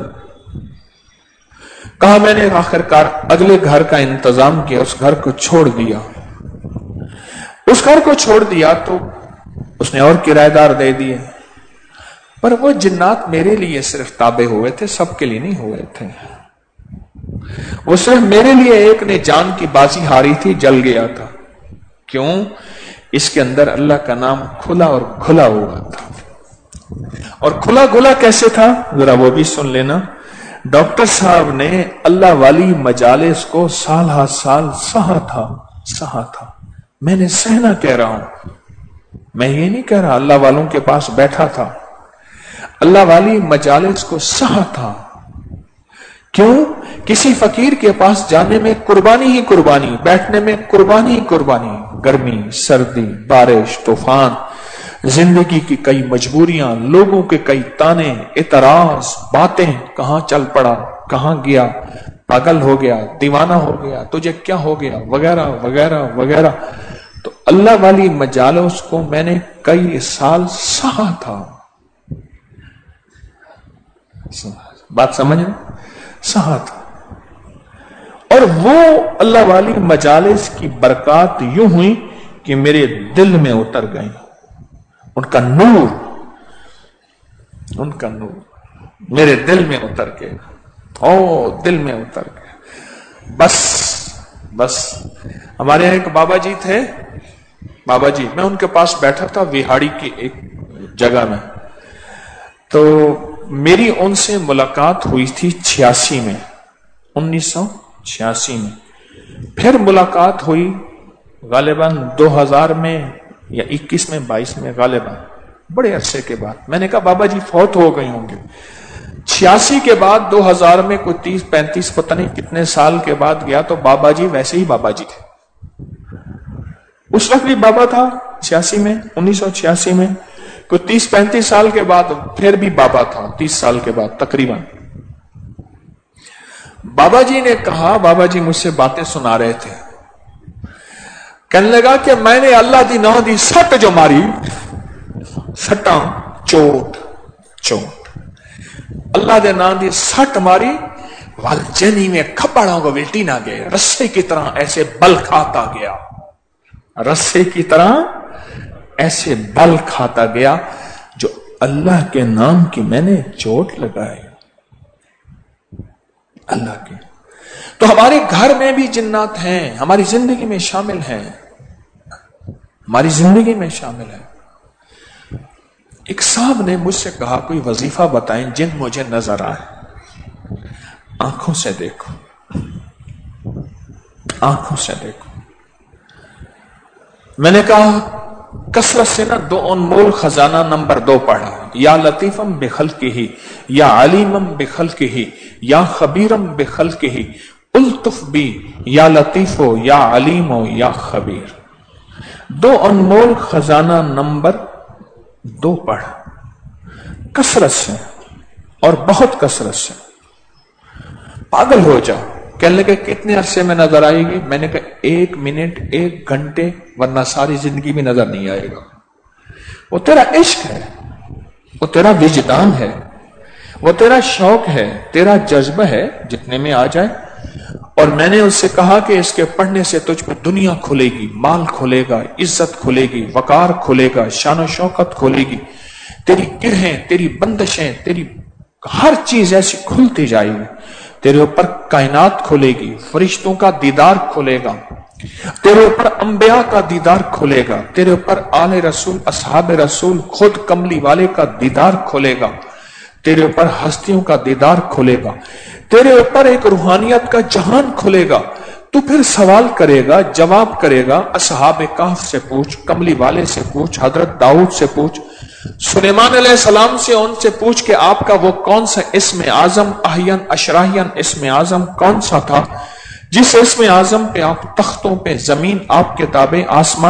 कहा मैंने आखिरकार अगले घर का इंतजाम किया, उस घर को छोड़ दिया। उस घर को छोड़ दिया तो उसने और किराएदार दे दिए, पर वो जिन्नात मेरे लिए सिर्फ ताबे हुए थे, सबके लिए नहीं हुए थे। वो सिर्फ मेरे लिए, एक ने जान की बाजी हारी थी, जल गया था। क्यों? इसके अंदर अल्लाह का नाम खुला और खुला हुआ था। और खुला खुला कैसे था, जरा वो भी सुन लेना। डॉक्टर साहब ने अल्लाह वाली मजालिस को साल हर साल सहा था। मैंने सहना कह रहा हूं, मैं ये नहीं कह रहा अल्लाह वालों के पास बैठा था। अल्लाह वाली मजालिस को सहा था। क्यों? किसी फकीर के पास जाने में कुर्बानी ही कुर्बानी, बैठने में कुर्बानी ही कुर्बानी। गर्मी, सर्दी, बारिश, तूफान, जिंदगी की कई मजबूरियां, लोगों के कई ताने, इतराज, बातें, कहां चल पड़ा, कहां गया, पागल हो गया, दीवाना हो गया, तुझे क्या हो गया, वगैरह वगैरह वगैरह। तो अल्लाह वाली मजालिस को मैंने कई साल सहा था। बात समझ रहे? सहा था। और वो अल्लाह वाली मजालिस की बरकत यूं हुई कि मेरे दिल में उतर गई। उनका नूर मेरे दिल में उतर के, ओ दिल में उतर के। बस हमारे यहां एक बाबा जी थे, बाबा जी, मैं उनके पास बैठा था विहाड़ी की एक जगह में। तो मेरी उनसे मुलाकात हुई थी 86 में, 1986 में। फिर मुलाकात हुई गालिबन 2000 में या 21 में, 22 में, गालिबन बड़े अरसे के बाद। मैंने कहा बाबा जी फौत हो गए होंगे। 86 के बाद 2000 में कोई 30-35 पता नहीं कितने साल के बाद गया तो बाबा जी वैसे ही बाबा जी थे। उस वक्त भी बाबा था 86 में, 1986 में। कोई 30-35 साल के बाद फिर भी बाबा था, 30 साल के बाद तकरीबन। बाबा जी ने कहा, बाबा जी मुझसे बातें सुना रहे थे, कहने लगा कि मैंने अल्लाह दी ना दी सट जो मारी, सट्टा चोट अल्लाह दे ना दी सट मारी, वाल जनी में खपड़ों को विल्टी ना गए, रस्से की तरह ऐसे बल खाता गया, रस्से की तरह ऐसे बल खाता गया जो अल्लाह के नाम की मैंने चोट लगाई। अल्लाह के। तो हमारे घर में भी जिन्नात हैं, हमारी जिंदगी में शामिल हैं, हमारी जिंदगी में शामिल है। एक साहब ने मुझसे कहा कोई वजीफा बताएं जिन मुझे नजर आए। आंखों से देखो, आंखों से देखो। मैंने कहा कसरत से ना दो अनमोल खजाना नंबर 2 पढ़ा, या लतीफम बेखल्कि ही, या अलीमम बेखल्कि ही, या खबीरम बेखल्कि ही, उल्तुफ भी या लतीफो या अलीमो या खबीर। 2 अनमोल खजाना नंबर 2 पढ़, कसरत से और बहुत कसरत से। पागल हो जाओ। कहने लगे कितने अरसे में नजर आएगी? मैंने कहा 1 मिनट 1 घंटे, वरना सारी जिंदगी में नजर नहीं आएगा। वो तेरा इश्क है, वो तेरा विजदान है, वो तेरा शौक है, तेरा जज्बा है, जितने में आ जाए। और मैंने उससे कहा कि इसके पढ़ने से तुझ पर दुनिया खुलेगी, माल खुलेगा, इज्जत खुलेगी, वकार खुलेगा, शान शौकत खुलेगी, तेरी गिरहें, तेरी बंदिशें, तेरी हर चीज ऐसी खुलती जाएगी। तेरे ऊपर कायनात खुलेगी, फरिश्तों का दीदार खुलेगा, तेरे ऊपर अंबिया का दीदार खुलेगा, तेरे ऊपर आले रसूल, असहाब रसूल, खुद कमली वाले का दीदार खुलेगा, तेरे ऊपर हस्तियों का दीदार खुलेगा, तेरे ऊपर एक रूहानियत का जहान खुलेगा। तू फिर सवाल करेगा, जवाब करेगा, असहाब कहफ से पूछ, कमली वाले से पूछ, हजरत दाऊद से पूछ, सुलेमान अलैहिस्सलाम से, उनसे पूछ के आपका वो कौन सा इस्म आजम, अहियन अशराहियन इस्म आजम कौन सा था जिस इस्म आजम पे आप तख्तों पे, जमीन आपके ताबे, आसमान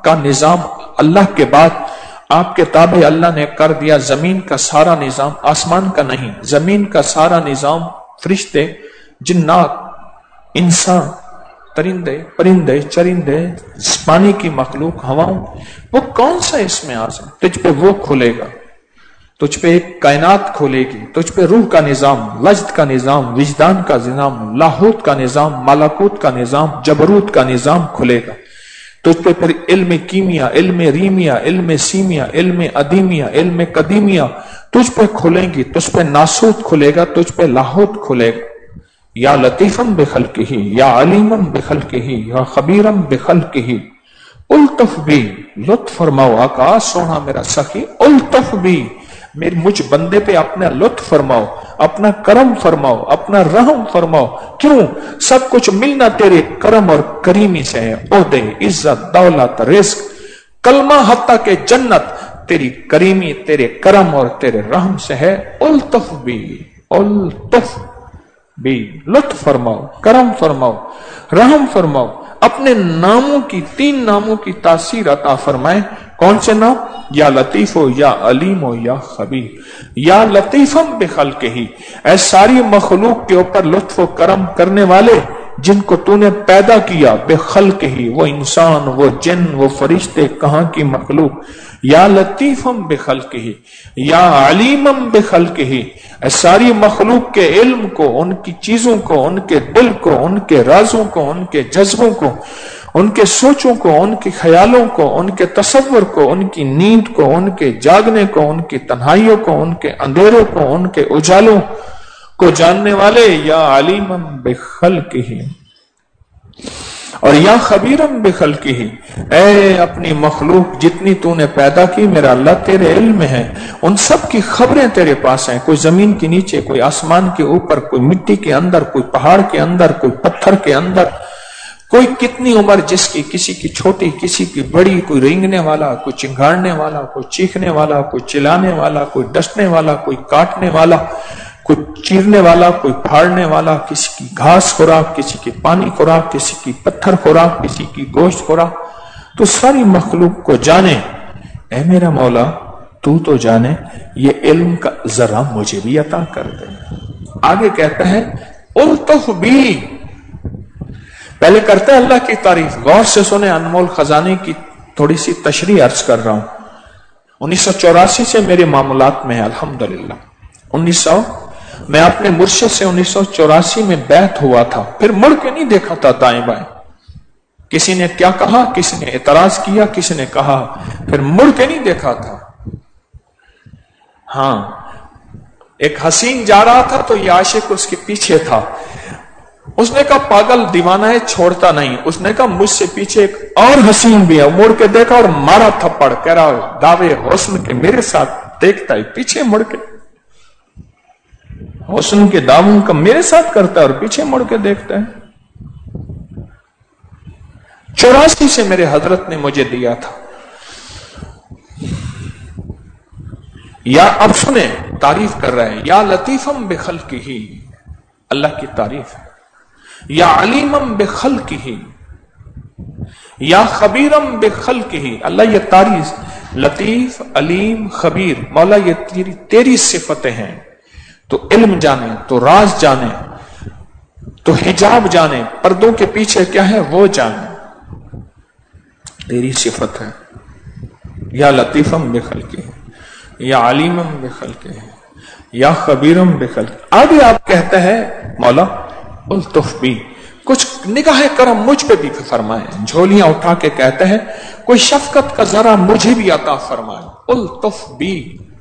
کا نظام اللہ کے بعد آپ کے تابع اللہ نے کر دیا. زمین کا سارا نظام، آسمان کا نہیں، زمین کا سارا نظام، فرشتے، جنات، انسان، ترندے، پرندے، چرندے، پانی کی مخلوق، ہواؤں، وہ کون سا اس میں آزم؟ تجھ پہ وہ کھلے گا، تجھ پہ ایک کائنات کھلے گی، تجھ پہ روح کا نظام، وجد کا نظام، وجدان کا نظام، لاہوت کا نظام، ملکوت کا نظام، جبروت کا نظام کھلے گا. تجھ پہ پھر علم کیمیا، علم ریمیا، علم سیمیا، علم ادیمیا، علم قدیمیا تجھ پہ کھلیں گی. تجھ پہ ناسوت کھلے گا، تجھ پہ لاہوت کھلے گا. یا لطیفم بخلقہ، یا علیمم بخلقہ، یا خبیرم بخلقہ. الطف بھی، لطف فرماؤ آقا سونا میرا سخی، الطف بھی، میرے مجھ بندے پہ اپنا لطف فرماؤ، اپنا کرم فرماؤ، اپنا رحم فرماؤ. کیوں؟ سب کچھ ملنا تیرے کرم اور کریمی سے ہے. عہدے، عزت، دولت، رزق، کلمہ حتیٰ کہ جنت تیری کریمی، تیرے کرم اور تیرے رحم سے ہے. الطف بھی، الطف بھی، لطف فرماؤ، کرم فرماؤ، رحم فرماؤ. اپنے ناموں کی، 3 ناموں کی تاثیر عطا فرمائے. کون سے نام؟ یا لطیف ہو، یا علیم ہو، یا خبیر. یا لطیفم بخلقہ، اے ساری مخلوق کے اوپر لطف و کرم کرنے والے جن کو تو نے پیدا کیا، بخلقہ، وہ انسان، وہ جن، وہ فرشتے، کہاں کی مخلوق. یا لطیفم بخلقہ، یا علیمم بخلقہ، اے ساری مخلوق کے علم کو، ان کی چیزوں کو، ان کے دل کو، ان کے رازوں کو، ان کے جذبوں کو، ان کے سوچوں کو، ان کے خیالوں کو، ان کے تصور کو، ان کی نیند کو، ان کے جاگنے کو، ان کی تنہائیوں کو، ان کے اندھیروں کو، ان کے اجالوں کو جاننے والے. یا علیمم بخلقہ، اور یا خبیرم بخلقہ، اے اپنی مخلوق جتنی تو نے پیدا کی میرا اللہ تیرے علم ہے، ان سب کی خبریں تیرے پاس ہیں. کوئی زمین کے نیچے، کوئی آسمان کے اوپر، کوئی مٹی کے اندر، کوئی پہاڑ کے اندر، کوئی پتھر کے اندر، کوئی کتنی عمر جس کی، کسی کی چھوٹی، کسی کی بڑی، کوئی رینگنے والا، کوئی چنگاڑنے والا، کوئی چیخنے والا، کوئی چلانے والا، کوئی ڈسنے والا، کوئی کاٹنے والا، کوئی چیرنے والا، کوئی پھاڑنے والا، کسی کی گھاس خوراک، کسی کی پانی خوراک، کسی کی پتھر خوراک، کسی کی گوشت خوراک. تو ساری مخلوق کو جانے. اے میرا مولا تو تو جانے، یہ علم کا ذرا مجھے بھی عطا کر دے. آگے کہتا ہے الطف بھی، پہلے کرتے ہیں اللہ کی تعریف. غور سے سنیں، انمول خزانے کی تھوڑی سی تشریح عرض کر رہا ہوں. 1984 سے میرے معاملات میں ہے الحمدللہ. میں اپنے مرشد سے 1984 میں بیعت ہوا تھا، پھر مڑ کے نہیں دیکھا تھا دائیں بائیں. کسی نے کیا کہا، کسی نے اعتراض کیا، کسی نے کہا، پھر مڑ کے نہیں دیکھا تھا. ہاں، ایک حسین جا رہا تھا تو یہ عاشق اس کے پیچھے تھا. اس نے کہا پاگل دیوانہ ہے، چھوڑتا نہیں. اس نے کہا مجھ سے پیچھے ایک اور حسین بھی ہے. مڑ کے دیکھا اور مارا تھپڑ، کہہ رہا دعوے حسن کے میرے ساتھ دیکھتا ہے، پیچھے مڑ کے حسن کے دعووں کا میرے ساتھ کرتا ہے اور پیچھے مڑ کے دیکھتا ہے. 84 سے میرے حضرت نے مجھے دیا تھا. یا اب سنیں، تعریف کر رہا ہے. یا لطیفم بخلقہ، اللہ کی تعریف ہے. یا علیمم بخلقہ، یا خبیرم بخلقہ، اللہ یہ تعریف، لطیف، علیم، خبیر. مولا یہ تیری صفتیں ہیں. تو علم جانے، تو راز جانے، تو حجاب جانے، پردوں کے پیچھے کیا ہے وہ جانے. تیری صفت ہے. یا لطیفم بخلقہ، یا علیمم بخلقہ، یا خبیرم بخلقہ. آگے آپ کہتے ہیں مولا الطف بھی، کچھ نگاہ کرم مجھ پہ بھی فرمائے. جھولیاں اٹھا کے کہتے ہیں کوئی شفقت کا ذرا مجھے بھی عطا فرمائے. الطف بھی.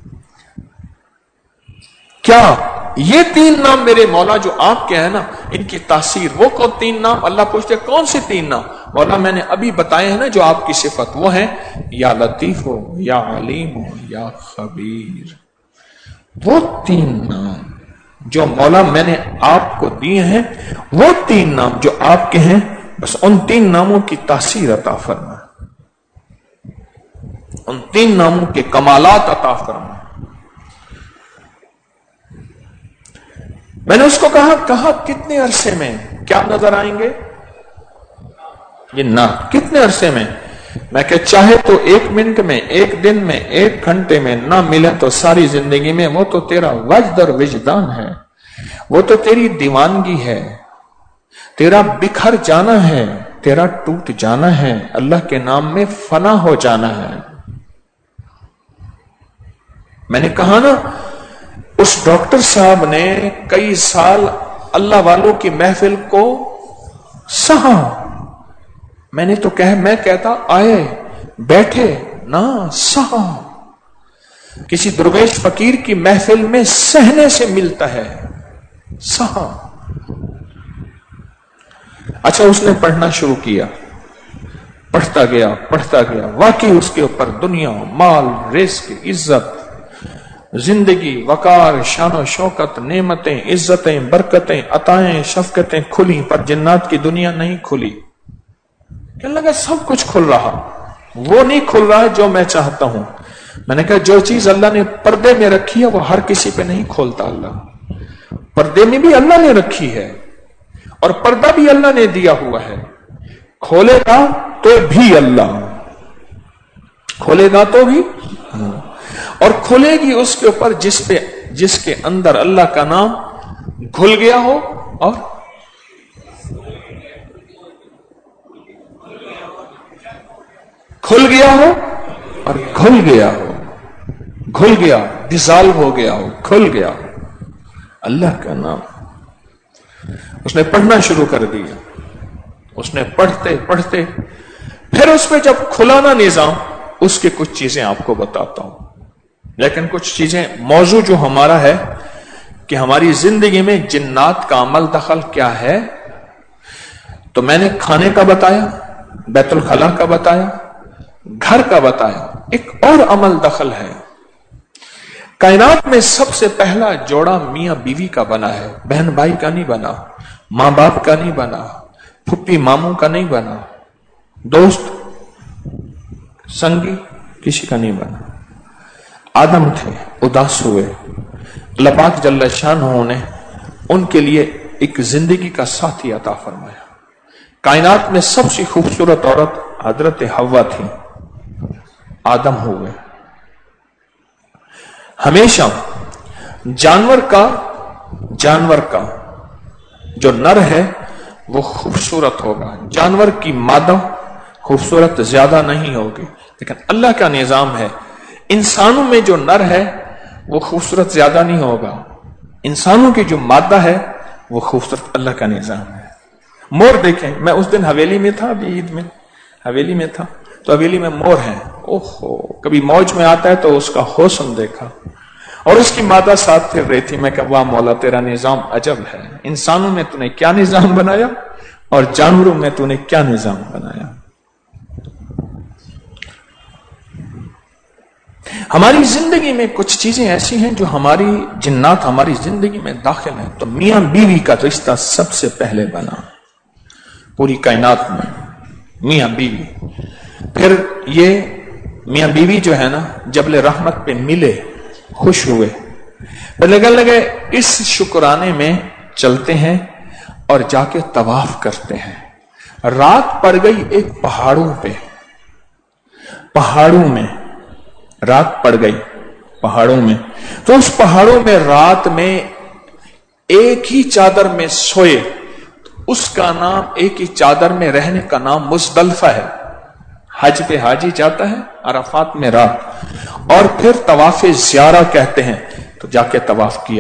کیا یہ 3 نام میرے مولا جو آپ کے ہیں نا، ان کی تاثیر، وہ کون 3 نام؟ اللہ پوچھتے کون سے 3 نام؟ مولا میں نے ابھی بتائے ہیں نا جو آپ کی صفت، وہ ہیں یا لطیف ہو، یا علیم ہو، یا خبیر. وہ 3 نام جو مولا میں نے آپ کو دیے ہیں، وہ 3 نام جو آپ کے ہیں، بس ان 3 ناموں کی تاثیر عطا فرما، ان 3 ناموں کے کمالات عطا فرما. میں نے اس کو کہا کتنے عرصے میں کیا نظر آئیں گے یہ نام؟ کتنے عرصے میں؟ میں کہ چاہے تو 1 منٹ میں، 1 دن میں، 1 گھنٹے میں نہ ملے تو ساری زندگی میں، وہ تو تیرا وجد اور وجدان ہے، وہ تو تیری دیوانگی ہے، تیرا بکھر جانا ہے، تیرا ٹوٹ جانا ہے، اللہ کے نام میں فنا ہو جانا ہے۔ میں نے کہا نا، اس ڈاکٹر صاحب نے کئی سال اللہ والوں کی محفل کو سہا۔ میں نے تو میں کہتا آئے بیٹھے نہ، سہا۔ کسی درویش فقیر کی محفل میں سہنے سے ملتا ہے، سہا۔ اچھا، اس نے پڑھنا شروع کیا، پڑھتا گیا پڑھتا گیا، واقعی اس کے اوپر دنیا، مال، رزق، عزت، زندگی، وقار، شان و شوکت، نعمتیں، عزتیں، برکتیں، عطائیں، شفقتیں کھلی، پر جنات کی دنیا نہیں کھلی۔ کہ لگا سب کچھ کھل رہا، وہ نہیں کھل رہا جو میں چاہتا ہوں۔ میں نے کہا جو چیز اللہ نے پردے میں رکھی ہے وہ ہر کسی پہ نہیں کھولتا اللہ۔ پردے میں بھی اللہ نے رکھی ہے، اور پردہ بھی اللہ نے دیا ہوا ہے، کھولے گا تو بھی اللہ، کھولے گا تو بھی، اور کھلے گی اس کے اوپر جس کے اندر اللہ کا نام گھل گیا ہو، اور کھل گیا ہو اور گھل گیا ہو، گھل گیا، ڈسالو ہو گیا ہو، کھل گیا ہو اللہ کا نام۔ اس نے پڑھنا شروع کر دیا، اس نے پڑھتے پڑھتے پھر اس پہ جب کھلانا نظام، اس کے کچھ چیزیں آپ کو بتاتا ہوں، لیکن کچھ چیزیں موضوع جو ہمارا ہے کہ ہماری زندگی میں جنات کا عمل دخل کیا ہے، تو میں نے کھانے کا بتایا، بیت الخلا کا بتایا، گھر کا بتایا، ایک اور عمل دخل ہے۔ کائنات میں سب سے پہلا جوڑا میاں بیوی کا بنا ہے، بہن بھائی کا نہیں بنا، ماں باپ کا نہیں بنا، پھپھی ماموں کا نہیں بنا، دوست سنگی کسی کا نہیں بنا۔ آدم تھے، اداس ہوئے، اللہ پاک جل شانہ نے ان کے لیے ایک زندگی کا ساتھی عطا فرمایا۔ کائنات میں سب سے خوبصورت عورت حضرت حوا تھی، آدم ہوئے۔ ہمیشہ جانور کا جو نر ہے وہ خوبصورت ہوگا، جانور کی مادہ خوبصورت زیادہ نہیں ہوگی، لیکن اللہ کا نظام ہے انسانوں میں جو نر ہے وہ خوبصورت زیادہ نہیں ہوگا، انسانوں کی جو مادہ ہے وہ خوبصورت اللہ کا نظام ہے۔ مور دیکھیں، میں اس دن حویلی میں تھا، ابھی عید میں حویلی میں تھا، تو حویلی میں مور ہیں، اوہو، کبھی موج میں آتا ہے تو اس کا حسن دیکھا، اور اس کی مادہ ساتھ پھر رہی تھی۔ میں کہا واہ مولا تیرا نظام عجب ہے، انسانوں میں تو نے کیا نظام بنایا اور جانوروں میں تو نے کیا نظام بنایا۔ ہماری زندگی میں کچھ چیزیں ایسی ہیں جو ہماری جنات ہماری زندگی میں داخل ہیں، تو میاں بیوی کا رشتہ سب سے پہلے بنا پوری کائنات میں، میاں بیوی۔ پھر یہ میاں بیوی جو ہے نا، جبل رحمت پہ ملے، خوش ہوئے، پھر لگے اس شکرانے میں چلتے ہیں اور جا کے طواف کرتے ہیں۔ رات پڑ گئی ایک پہاڑوں میں رات پڑ گئی پہاڑوں میں، تو اس پہاڑوں میں رات میں ایک ہی چادر میں سوئے، اس کا نام، ایک ہی چادر میں رہنے کا نام مزدلفہ ہے۔ حج پہ حاجی جاتا ہے عرفات میں رات، اور پھر طواف زیارہ کہتے ہیں، تو جا کے طواف کیا۔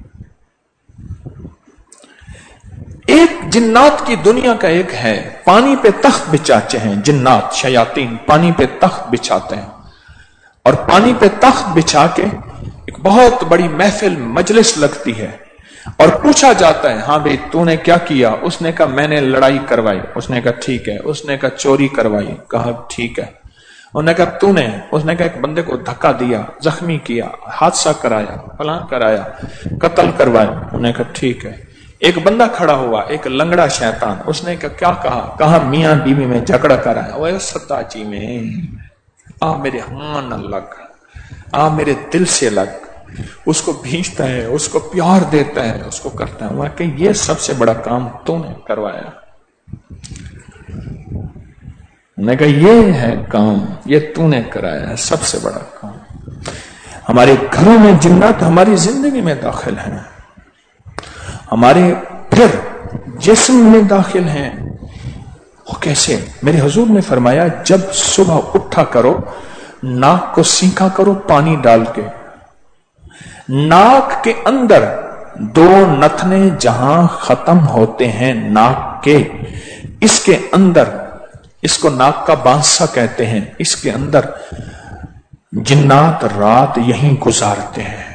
ایک جنات کی دنیا کا ایک ہے، پانی پہ تخت بچاتے ہیں جنات، شیاطین پانی پہ تخت بچھاتے ہیں، اور پانی پہ تخت بچھا کے ایک بہت بڑی محفل مجلس لگتی ہے، اور پوچھا جاتا ہے ہاں بھئی تو نے کیا کیا؟ اس نے کہا میں نے لڑائی کروائی، اس نے کہا ٹھیک ہے، اس نے کہا چوری کروائی، کہا ٹھیک ہے، انہوں نے کہا تو نے، اس نے کہا ایک بندے کو دھکا دیا، زخمی کیا، حادثہ کرایا، فلاں کرایا، قتل کروایا، انہوں نے کہا ٹھیک ہے۔ ایک بندہ کھڑا ہوا، ایک لنگڑا شیطان، اس نے کہا کیا کہا میاں بیوی میں جھگڑا کرایا، وہ ستا جی میں آ میرے ہاں نہ لگ، آ میرے دل سے لگ، اس کو بھیجتا ہے، اس کو پیار دیتا ہے، اس کو کرتا ہے، کہ یہ سب سے بڑا کام تو نے کروایا۔ نے کہا یہ ہے کام، یہ تو نے کرایا ہے سب سے بڑا کام۔ ہمارے گھروں میں جنات ہماری زندگی میں داخل ہیں، ہمارے پھر جسم میں داخل ہیں۔ وہ کیسے؟ میرے حضور نے فرمایا جب صبح اٹھا کرو ناک کو سینکا کرو پانی ڈال کے، ناک کے اندر 2 نتنے جہاں ختم ہوتے ہیں ناک کے، اس کے اندر، اس کو ناک کا بانسا کہتے ہیں، اس کے اندر جنات رات یہیں گزارتے ہیں۔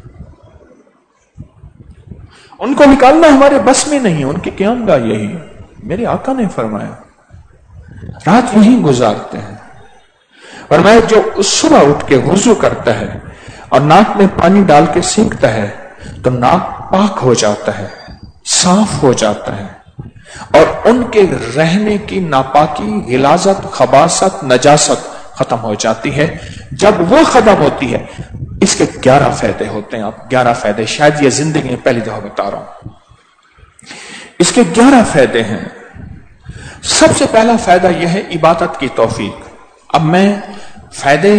ان کو نکالنا ہمارے بس میں نہیں، ان کی قیام گاہ یہی، میرے آقا نے فرمایا رات یہیں گزارتے ہیں۔ فرمایا جو صبح اٹھ کے وضو کرتا ہے اور ناک میں پانی ڈال کے سینکتا ہے تو ناک پاک ہو جاتا ہے، صاف ہو جاتا ہے، اور ان کے رہنے کی ناپاکی، غلاظت، خباثت، نجاست ختم ہو جاتی ہے۔ جب وہ ختم ہوتی ہے، اس کے 11 فائدے ہوتے ہیں۔ آپ 11 فائدے، شاید یہ زندگی میں پہلی دفعہ بتا رہا ہوں، اس کے 11 فائدے ہیں۔ سب سے پہلا فائدہ یہ ہے عبادت کی توفیق۔ اب میں فائدے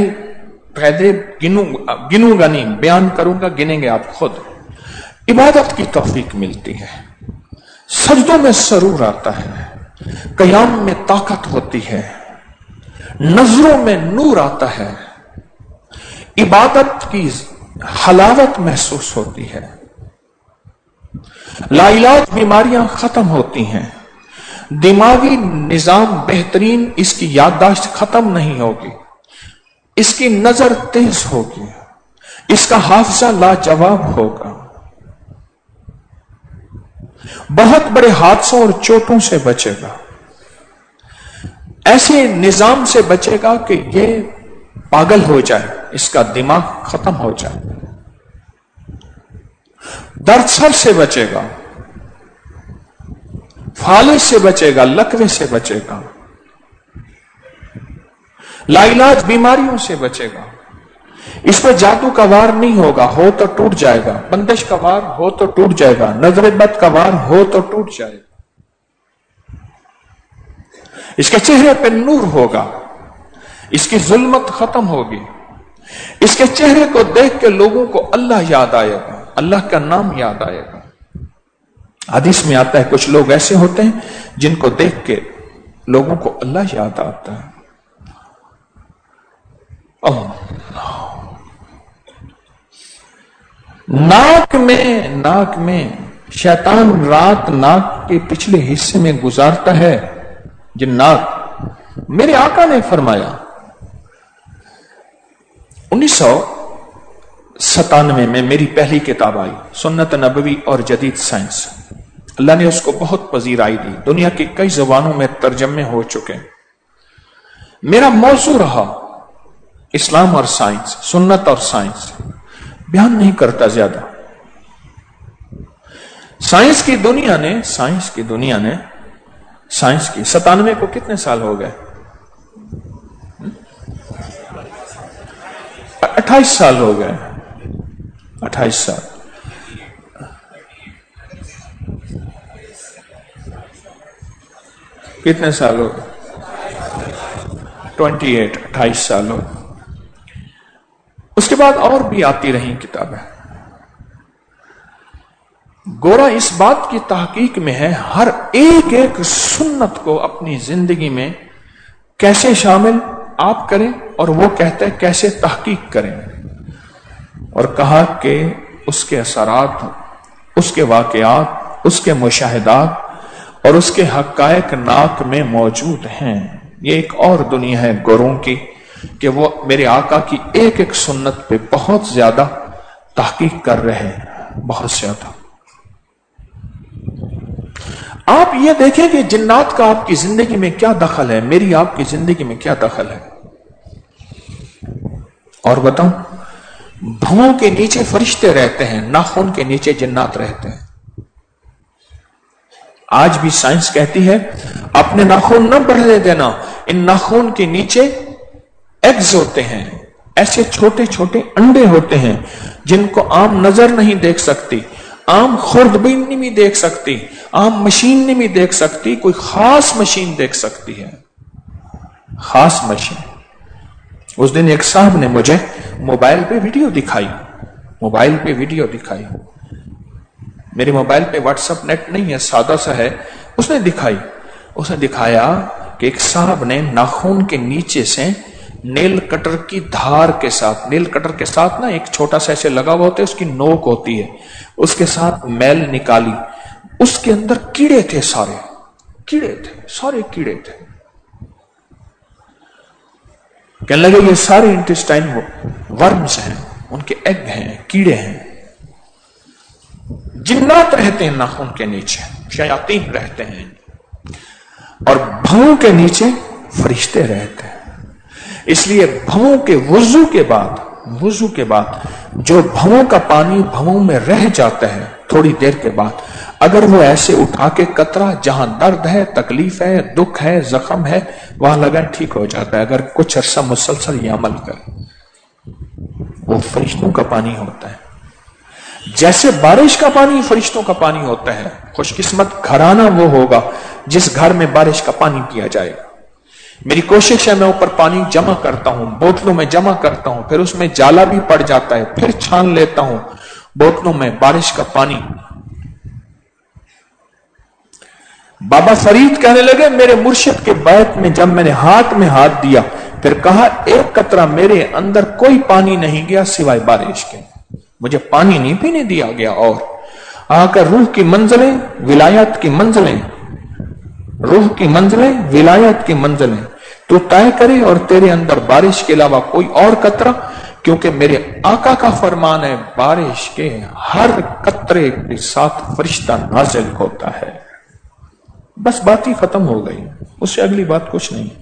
گنوں گا نہیں، بیان کروں گا، گنیں گے آپ خود۔ عبادت کی توفیق ملتی ہے، سجدوں میں سرور آتا ہے، قیام میں طاقت ہوتی ہے، نظروں میں نور آتا ہے، عبادت کی حلاوت محسوس ہوتی ہے، لاعلاج بیماریاں ختم ہوتی ہیں، دماغی نظام بہترین، اس کی یادداشت ختم نہیں ہوگی، اس کی نظر تیز ہوگی، اس کا حافظہ لاجواب ہوگا، بہت بڑے حادثوں اور چوٹوں سے بچے گا، ایسے نظام سے بچے گا کہ یہ پاگل ہو جائے، اس کا دماغ ختم ہو جائے، درد سر سے بچے گا، فالج سے بچے گا، لکوے سے بچے گا، لاعلاج بیماریوں سے بچے گا، اس پہ جادو کا وار نہیں ہوگا، ہو تو ٹوٹ جائے گا، بندش کا وار ہو تو ٹوٹ جائے گا، نظر بد کا وار ہو تو ٹوٹ جائے گا، اس کے چہرے پہ نور ہوگا، اس کی ظلمت ختم ہوگی، اس کے چہرے کو دیکھ کے لوگوں کو اللہ یاد آئے گا، اللہ کا نام یاد آئے گا۔ حدیث میں آتا ہے کچھ لوگ ایسے ہوتے ہیں جن کو دیکھ کے لوگوں کو اللہ یاد آتا ہے۔ ناک میں شیطان رات ناک کے پچھلے حصے میں گزارتا ہے جنات۔ میرے آقا نے فرمایا 1997 میں میری پہلی کتاب آئی، سنت نبوی اور جدید سائنس، اللہ نے اس کو بہت پذیرائی دی، دنیا کی کئی زبانوں میں ترجمے ہو چکے۔ میرا موضوع رہا اسلام اور سائنس، سنت اور سائنس، بیان نہیں کرتا زیادہ۔ سائنس کی دنیا نے 97 کو کتنے سال ہو گئے؟ 28 سال ہو گئے، 28 سال۔ کتنے سال ہو گئے؟ 28 سال ہو گئے۔ اس کے بعد اور بھی آتی رہی کتابیں۔ گورا اس بات کی تحقیق میں ہے ہر ایک سنت کو اپنی زندگی میں کیسے شامل آپ کریں، اور وہ کہتے ہیں کیسے تحقیق کریں، اور کہا کہ اس کے اثرات، اس کے واقعات، اس کے مشاہدات اور اس کے حقائق ناک میں موجود ہیں۔ یہ ایک اور دنیا ہے گوروں کی کہ وہ میرے آقا کی ایک سنت پہ بہت زیادہ تحقیق کر رہے ہیں، بہت زیادہ۔ آپ یہ دیکھیں کہ جنات کا آپ کی زندگی میں کیا دخل ہے، میری آپ کی زندگی میں کیا دخل ہے۔ اور بتاؤں، بھوؤں کے نیچے فرشتے رہتے ہیں، ناخن کے نیچے جنات رہتے ہیں۔ آج بھی سائنس کہتی ہے اپنے ناخن نہ بڑھنے دینا، ان ناخن کے نیچے ایگز ہوتے ہیں، ایسے چھوٹے چھوٹے انڈے ہوتے ہیں جن کو عام نظر نہیں دیکھ سکتی، عام خوردبین نہیں دیکھ سکتی، عام مشین نہیں دیکھ سکتی، کوئی خاص مشین دیکھ سکتی ہے۔ خاص مشین. اس دن ایک صاحب نے مجھے موبائل پہ ویڈیو دکھائی. میرے موبائل پہ واٹس ایپ نیٹ نہیں ہے، سادہ سا ہے. اس نے دکھایا کہ ایک صاحب نے ناخن کے نیچے سے نیل کٹر کی دھار کے ساتھ، نیل کٹر کے ساتھ نا ایک چھوٹا سا ایسے لگا ہوا ہوتا ہے، اس کی نوک ہوتی ہے، اس کے ساتھ میل نکالی. اس کے اندر کیڑے تھے، سارے کیڑے تھے. کہنے لگے یہ سارے انٹسٹائن ورمز ہیں، ان کے ایگ ہیں، کیڑے ہیں. جنات رہتے ہیں ناخن کے نیچے، شیاطین رہتے ہیں، اور بھووں کے نیچے فرشتے رہتے ہیں. اس لیے بھووں کے وضو کے بعد جو بھووں کا پانی بھووں میں رہ جاتا ہے تھوڑی دیر کے بعد، اگر وہ ایسے اٹھا کے قطرہ جہاں درد ہے، تکلیف ہے، دکھ ہے، زخم ہے، وہاں لگا ٹھیک ہو جاتا ہے. اگر کچھ عرصہ مسلسل یہ عمل کرے، وہ فرشتوں کا پانی ہوتا ہے. جیسے بارش کا پانی فرشتوں کا پانی ہوتا ہے. خوش قسمت گھرانہ وہ ہوگا جس گھر میں بارش کا پانی پیا جائے گا. میری کوشش ہے میں اوپر پانی جمع کرتا ہوں، بوتلوں میں جمع کرتا ہوں، پھر اس میں جالا بھی پڑ جاتا ہے، پھر چھان لیتا ہوں بوتلوں میں بارش کا پانی. بابا فرید کہنے لگے میرے مرشد کے بیت میں جب میں نے ہاتھ میں ہاتھ دیا، پھر کہا ایک قطرہ میرے اندر کوئی پانی نہیں گیا سوائے بارش کے، مجھے پانی نہیں پینے دیا گیا. اور آ کر روح کی منزلیں ولایت کی منزلیں تو طے کرے، اور تیرے اندر بارش کے علاوہ کوئی اور قطرہ، کیونکہ میرے آقا کا فرمان ہے بارش کے ہر قطرے کے ساتھ فرشتہ نازل ہوتا ہے. بس بات ہی ختم ہو گئی، اس سے اگلی بات کچھ نہیں.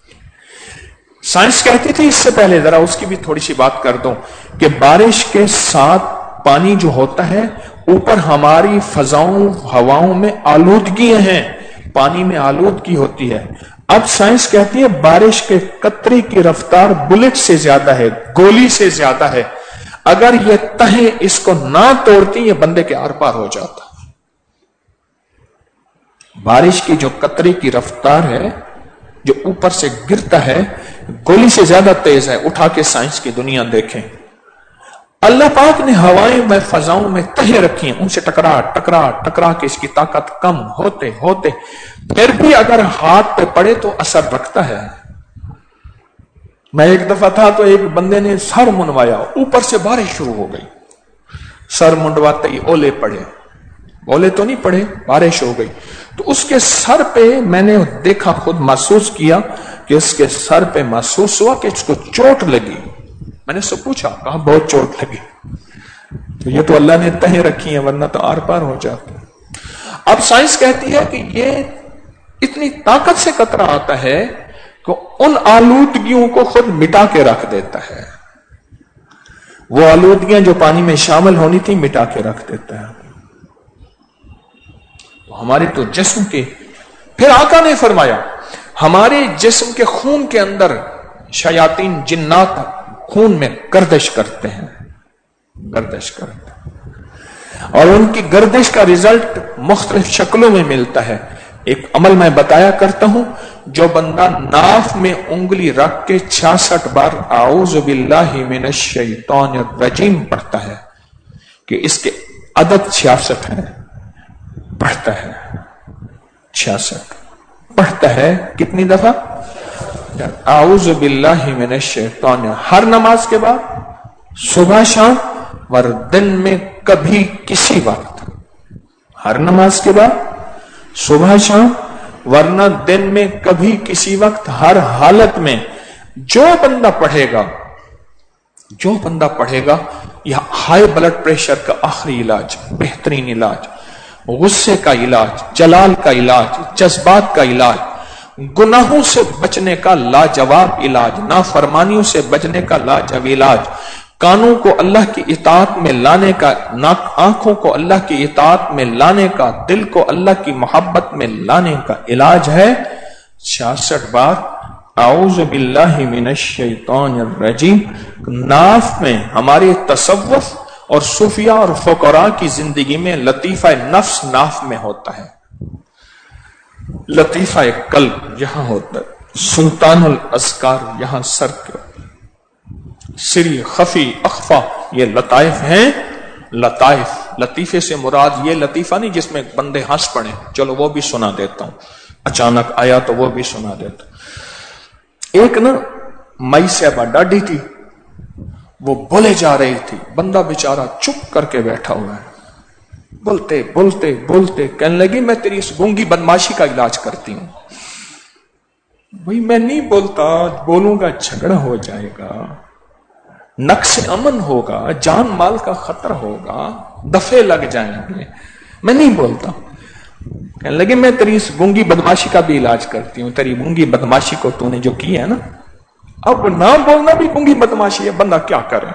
سائنس کہتی تھی، اس سے پہلے ذرا اس کی بھی تھوڑی سی بات کر دوں کہ بارش کے ساتھ پانی جو ہوتا ہے، اوپر ہماری فضاؤں ہواؤں میں آلودگیاں ہیں، پانی میں آلودگی ہوتی ہے. اب سائنس کہتی ہے بارش کے قطرے کی رفتار بلٹ سے زیادہ ہے، گولی سے زیادہ ہے. اگر یہ تہیں اس کو نہ توڑتی یہ بندے کے آر پار ہو جاتا. بارش کی جو قطرے کی رفتار ہے جو اوپر سے گرتا ہے گولی سے زیادہ تیز ہے. اٹھا کے سائنس کی دنیا دیکھیں. اللہ پاک نے ہوائیں میں فضاؤں میں تہیں رکھی ہیں، ان سے ٹکرا کے اس کی طاقت کم ہوتے ہوتے پھر بھی اگر ہاتھ پہ پڑے تو اثر رکھتا ہے. میں ایک دفعہ تھا تو ایک بندے نے سر منڈوایا، اوپر سے بارش شروع ہو گئی. سر منڈواتے ہی اولے پڑے، اولے تو نہیں پڑے، بارش ہو گئی. تو اس کے سر پہ میں نے دیکھا، خود محسوس کیا کہ اس کے سر پہ محسوس ہوا کہ اس کو چوٹ لگی. میں نے اس سے پوچھا، کہا بہت چوٹ لگی. تو یہ تو اللہ نے تہیں رکھی ہیں ورنہ تو آر پار ہو جاتا. اب سائنس کہتی ہے کہ یہ اتنی طاقت سے قطرہ آتا ہے کہ ان آلودگیوں کو خود مٹا کے رکھ دیتا ہے. وہ آلودگیاں جو پانی میں شامل ہونی تھی مٹا کے رکھ دیتا ہے. ہمارے تو جسم کے، پھر آقا نے فرمایا ہمارے جسم کے خون کے اندر شیاطین جنات خون میں گردش کرتے ہیں، اور ان کی گردش کا رزلٹ مختلف شکلوں میں ملتا ہے. ایک عمل میں بتایا کرتا ہوں، جو بندہ ناف میں انگلی رکھ کے 66 بار اعوذ باللہ من الشیطان الرجیم پڑھتا ہے، کہ اس کے عدد 66 ہے، پڑھتا ہے 66 پڑھتا ہے. کتنی دفعہ؟ اعوذ باللہ من الشیطان، ہر نماز کے بعد، صبح شام، اور دن میں کبھی کسی وقت. ہر نماز کے بعد، صبح شام، ورنہ دن میں کبھی کسی وقت، ہر حالت میں. جو بندہ پڑھے گا یہ ہائی بلڈ پریشر کا آخری علاج، بہترین علاج، غصے کا علاج، جلال کا علاج، جذبات کا علاج، گناہوں سے بچنے کا لاجواب علاج، نافرمانیوں سے بچنے کا لاجواب علاج، کانوں کو اللہ کی اطاعت میں لانے کا، آنکھوں کو اللہ کی اطاعت میں لانے کا، دل کو اللہ کی محبت میں لانے کا علاج ہے 66 بار اعوذ باللہ من الشیطان الرجیم. ناف میں ہمارے تصوف اور صوفیہ اور فقراء کی زندگی میں لطیفہ نفس ناف میں ہوتا ہے، لطیفہ قلب یہاں ہوتا ہے. सुल्तानुल अस्कार, यहां सर के सिरी खफी अखफा, ये लताइफ हैं। लताइफ, लतीफे से मुराद ये लतीफा नहीं जिसमें बंदे हंस पड़े, चलो वो भी सुना देता हूं, अचानक आया तो वो भी सुना देता। एक ना मई साहबा डाढ़ी थी, वो बोले जा रही थी, बंदा बेचारा चुप करके बैठा हुआ है, बोलते बोलते बोलते कहने लगी मैं तेरी इस गूंगी बदमाशी का इलाज करती हूं। भाई मैं नहीं बोलता, बोलूंगा झगड़ा हो जाएगा, नक्शे अमन होगा, जान माल का खतरा होगा, दफे लग जाएंगे, मैं नहीं बोलता। कहने लगे मैं तेरी इस गूंगी बदमाशी का भी इलाज करती हूं, तेरी गूंगी बदमाशी को तूने जो की है ना, अब ना बोलना भी गूंगी बदमाशी है, बंदा क्या करे।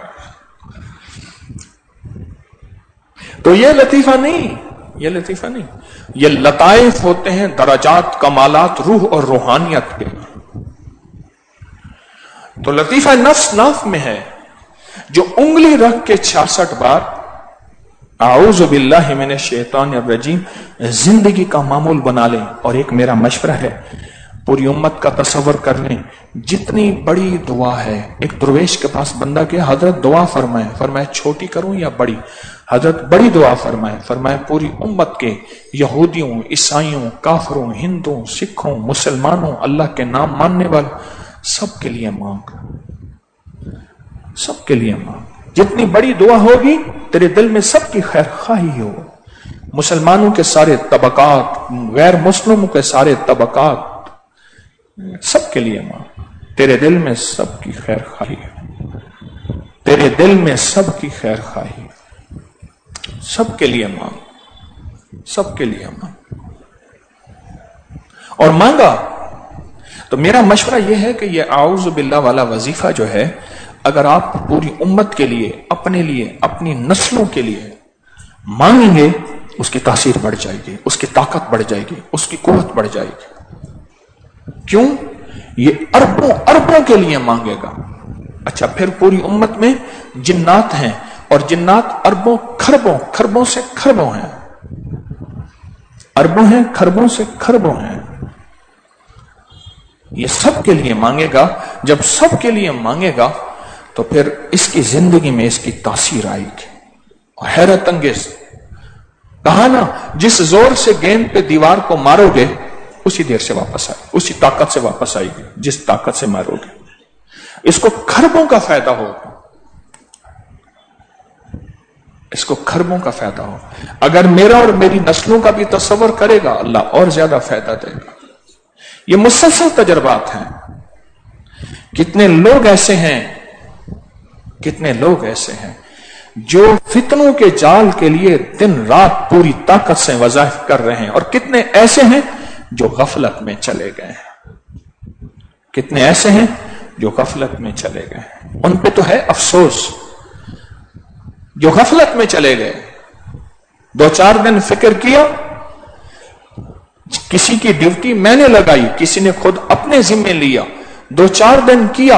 तो ये लतीफा नहीं, ये लतीफा नहीं, ये लताइफ होते हैं दराजात कमालात रूह और रूहानियत के। तो लतीफा नफ्स नाफ में है, जो उंगली रख के 66 बार आऊज़ु बिल्लाहि मिनश शैतानिर रजीम जिंदगी का मामूल बना लें। और एक मेरा मशवरा है, पूरी उम्मत का तसव्वुर कर लें, जितनी बड़ी दुआ है। एक दुर्वेश के पास बंदा गया, हजरत दुआ फरमाए, फरमाए छोटी करूं या बड़ी? हजरत बड़ी दुआ फरमाए, फरमाए पूरी उम्मत के यहूदियों, ईसाइयों, काफरों, हिंदुओं, सिखों, मुसलमानों, अल्लाह के नाम मानने वाले सबके लिए मांग, सबके लिए मांग। जितनी बड़ी दुआ होगी तेरे दिल में सबकी खैर खाही हो। मुसलमानों के सारे तबकात, गैर मुस्लिमों के सारे तबकात, सबके लिए मांग। तेरे दिल में सबकी खैर खाही हो, तेरे दिल में सबकी खैर खाही, सबके लिए मांग, सबके लिए मांग। और मांगा तो मेरा मशवरा यह है कि यह आऊज़ु बिल्लाह वाला वजीफा जो है, अगर आप पूरी उम्मत के लिए, अपने लिए, अपनी नस्लों के लिए मांगेंगे, उसकी तासीर बढ़ जाएगी, उसकी ताकत बढ़ जाएगी, उसकी कुव्वत बढ़ जाएगी। क्यों? ये अरबों अरबों के लिए मांगेगा। अच्छा, फिर पूरी उम्मत में जिन्नात हैं, और जिन्नात अरबों खरबों, खरबों से खरबों हैं, अरबों हैं, खरबों से खरबों हैं। ये सबके लिए मांगेगा। जब सबके लिए मांगेगा तो फिर इसकी जिंदगी में इसकी तासीर आएगी। और हैरत अंगेज कहा ना, जिस जोर से गेंद पे दीवार को मारोगे उसी देर से वापस आएगी, उसी ताकत से वापस आएगी जिस ताकत से मारोगे। इसको खरबों का फायदा होगा, इसको खरबों का फायदा हो। अगर मेरा और मेरी नस्लों का भी तस्वर करेगा, अल्लाह और ज्यादा फायदा देगा। ये मुसलसल तजर्बात हैं। कितने लोग ऐसे हैं, कितने लोग ऐसे हैं जो फितनों के जाल के लिए दिन रात पूरी ताकत से वज़ाइफ कर रहे हैं, और कितने ऐसे हैं जो गफलत में चले गए हैं, कितने ऐसे हैं जो गफलत में चले गए हैं। उन पे तो है अफसोस जो गफलत में चले गए। 2-4 दिन फिक्र किया, किसी की ड्यूटी मैंने लगाई, किसी ने खुद अपने जिम्मे लिया, 2-4 दिन किया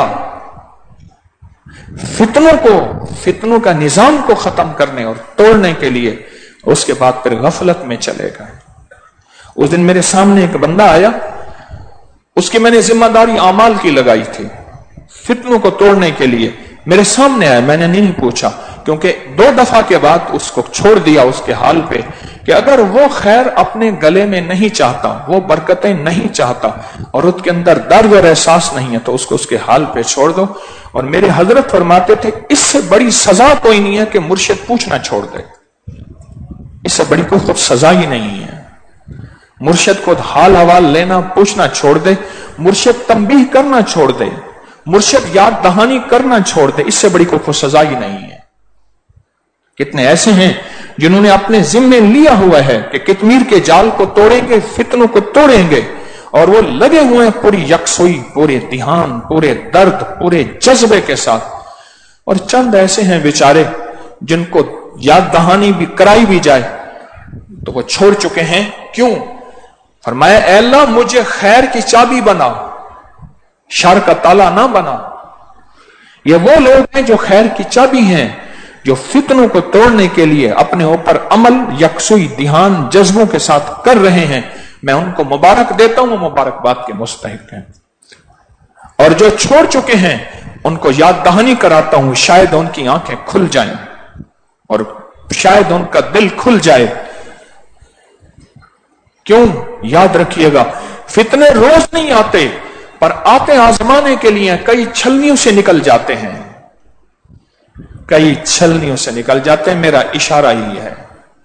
फितनों का निजाम को खत्म करने और तोड़ने के लिए, उसके बाद फिर गफलत में चले गए। उस दिन मेरे सामने एक बंदा आया, उसकी मैंने जिम्मेदारी आमाल की लगाई थी, फितनों को तोड़ने के लिए मेरे सामने आया। मैंने नहीं पूछा, क्योंकि 2 दफा के बाद उसको छोड़ दिया उसके हाल पे, कि अगर वो खैर अपने गले में नहीं चाहता, वो बरकतें नहीं चाहता, और उसके अंदर दर्द और एहसास नहीं है, तो उसको उसके हाल पे छोड़ दो। और मेरे हजरत फरमाते थे, इससे बड़ी सजा कोई नहीं है कि मुर्शिद पूछना छोड़ दे, इससे बड़ी कोई खुद सजा ही नहीं है। मुर्शिद खुद हाल हवाल लेना, पूछना छोड़ दे, मुर्शिद तंबीह करना छोड़ दे, मुर्शिद याद दहानी करना छोड़ दे, इससे बड़ी कोई खुद सजा ही नहीं है। कितने ऐसे हैं जिन्होंने अपने जिम्मे लिया हुआ है कि कितमीर के जाल को तोड़ेंगे, फितनों को तोड़ेंगे, और वो लगे हुए हैं पूरी यकसुई, पूरे ध्यान, पूरे दर्द, पूरे जज्बे के साथ। और चंद ऐसे हैं बेचारे जिनको याद दहानी भी कराई भी जाए तो वो छोड़ चुके हैं। क्यों? फरमाया, ऐ अल्लाह मुझे खैर की चाबी बना, शर का ताला ना बना। ये वो लोग हैं जो खैर की चाबी हैं, जो फितनों को तोड़ने के लिए अपने ऊपर अमल, यकसुई, ध्यान, जज्बों के साथ कर रहे हैं। मैं उनको मुबारक देता हूं, वो मुबारकबाद के मुस्तहिक हैं। اور جو چھوڑ چکے ہیں ان کو یاد دہانی کراتا ہوں، شاید ان کی آنکھیں کھل جائیں اور شاید ان کا دل کھل جائے۔ کیوں؟ یاد رکھیے گا، فتنے روز نہیں آتے، پر آتے آزمانے کے لیے کئی چھلنیوں سے نکل جاتے ہیں، کئی چھلنیوں سے نکل جاتے ہیں، میرا اشارہ ہی ہے۔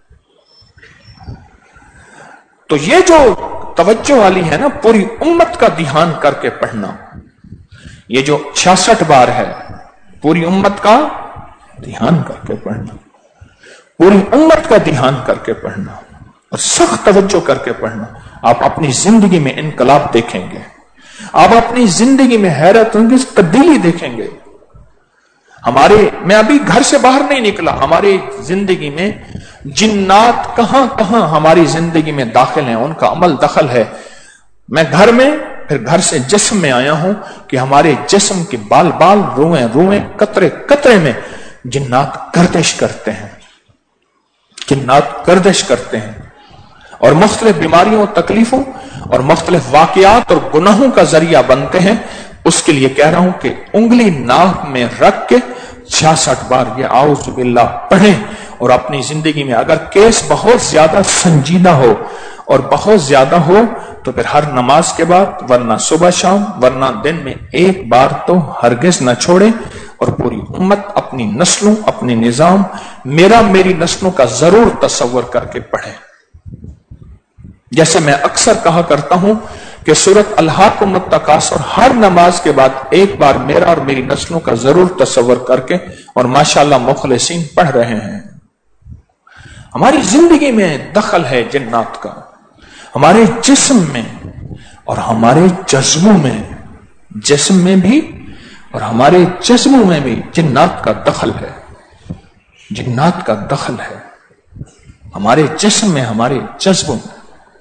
تو یہ جو توجہ والی ہے نا، پوری امت کا دھیان کر کے پڑھنا، یہ جو 66 بار ہے، پوری امت کا دھیان کر کے پڑھنا، پوری امت کا دھیان کر کے پڑھنا اور سخت توجہ کر کے پڑھنا، آپ اپنی زندگی میں انقلاب دیکھیں گے، آپ اپنی زندگی میں حیرت انگیز تبدیلی دیکھیں گے۔ میں ابھی گھر سے باہر نہیں نکلا، ہماری زندگی میں جنات کہاں کہاں ہماری زندگی میں داخل ہیں، ان کا عمل دخل ہے۔ میں گھر میں، پھر گھر سے جسم میں آیا ہوں کہ ہمارے جسم کے بال بال، روئیں روئیں، قطرے قطرے میں جنات گردش کرتے ہیں، جنات گردش کرتے ہیں اور مختلف بیماریوں، تکلیفوں اور مختلف واقعات اور گناہوں کا ذریعہ بنتے ہیں۔ اس کے لیے کہہ رہا ہوں کہ انگلی ناک میں رکھ کے 66 بار یہ اعوذ باللہ پڑھیں، اور اپنی زندگی میں اگر کیس بہت زیادہ سنجیدہ ہو اور بہت زیادہ ہو تو پھر ہر نماز کے بعد، ورنہ صبح شام، ورنہ دن میں ایک بار تو ہرگز نہ چھوڑیں، اور پوری امت اپنی نسلوں، اپنی نظام، میری نسلوں کا ضرور تصور کر کے پڑھیں۔ جیسے میں اکثر کہا کرتا ہوں کہ سورۃ الہاکم التکاثر ہر نماز کے بعد ایک بار میرا اور میری نسلوں کا ضرور تصور کر کے، اور ماشاءاللہ مخلصین پڑھ رہے ہیں۔ ہماری زندگی میں دخل ہے جنات کا، ہمارے جسم میں اور ہمارے جذبوں میں، جسم میں بھی اور ہمارے جذبوں میں بھی جنات کا دخل ہے، جنات کا دخل ہے، ہمارے جسم میں، ہمارے جذبوں میں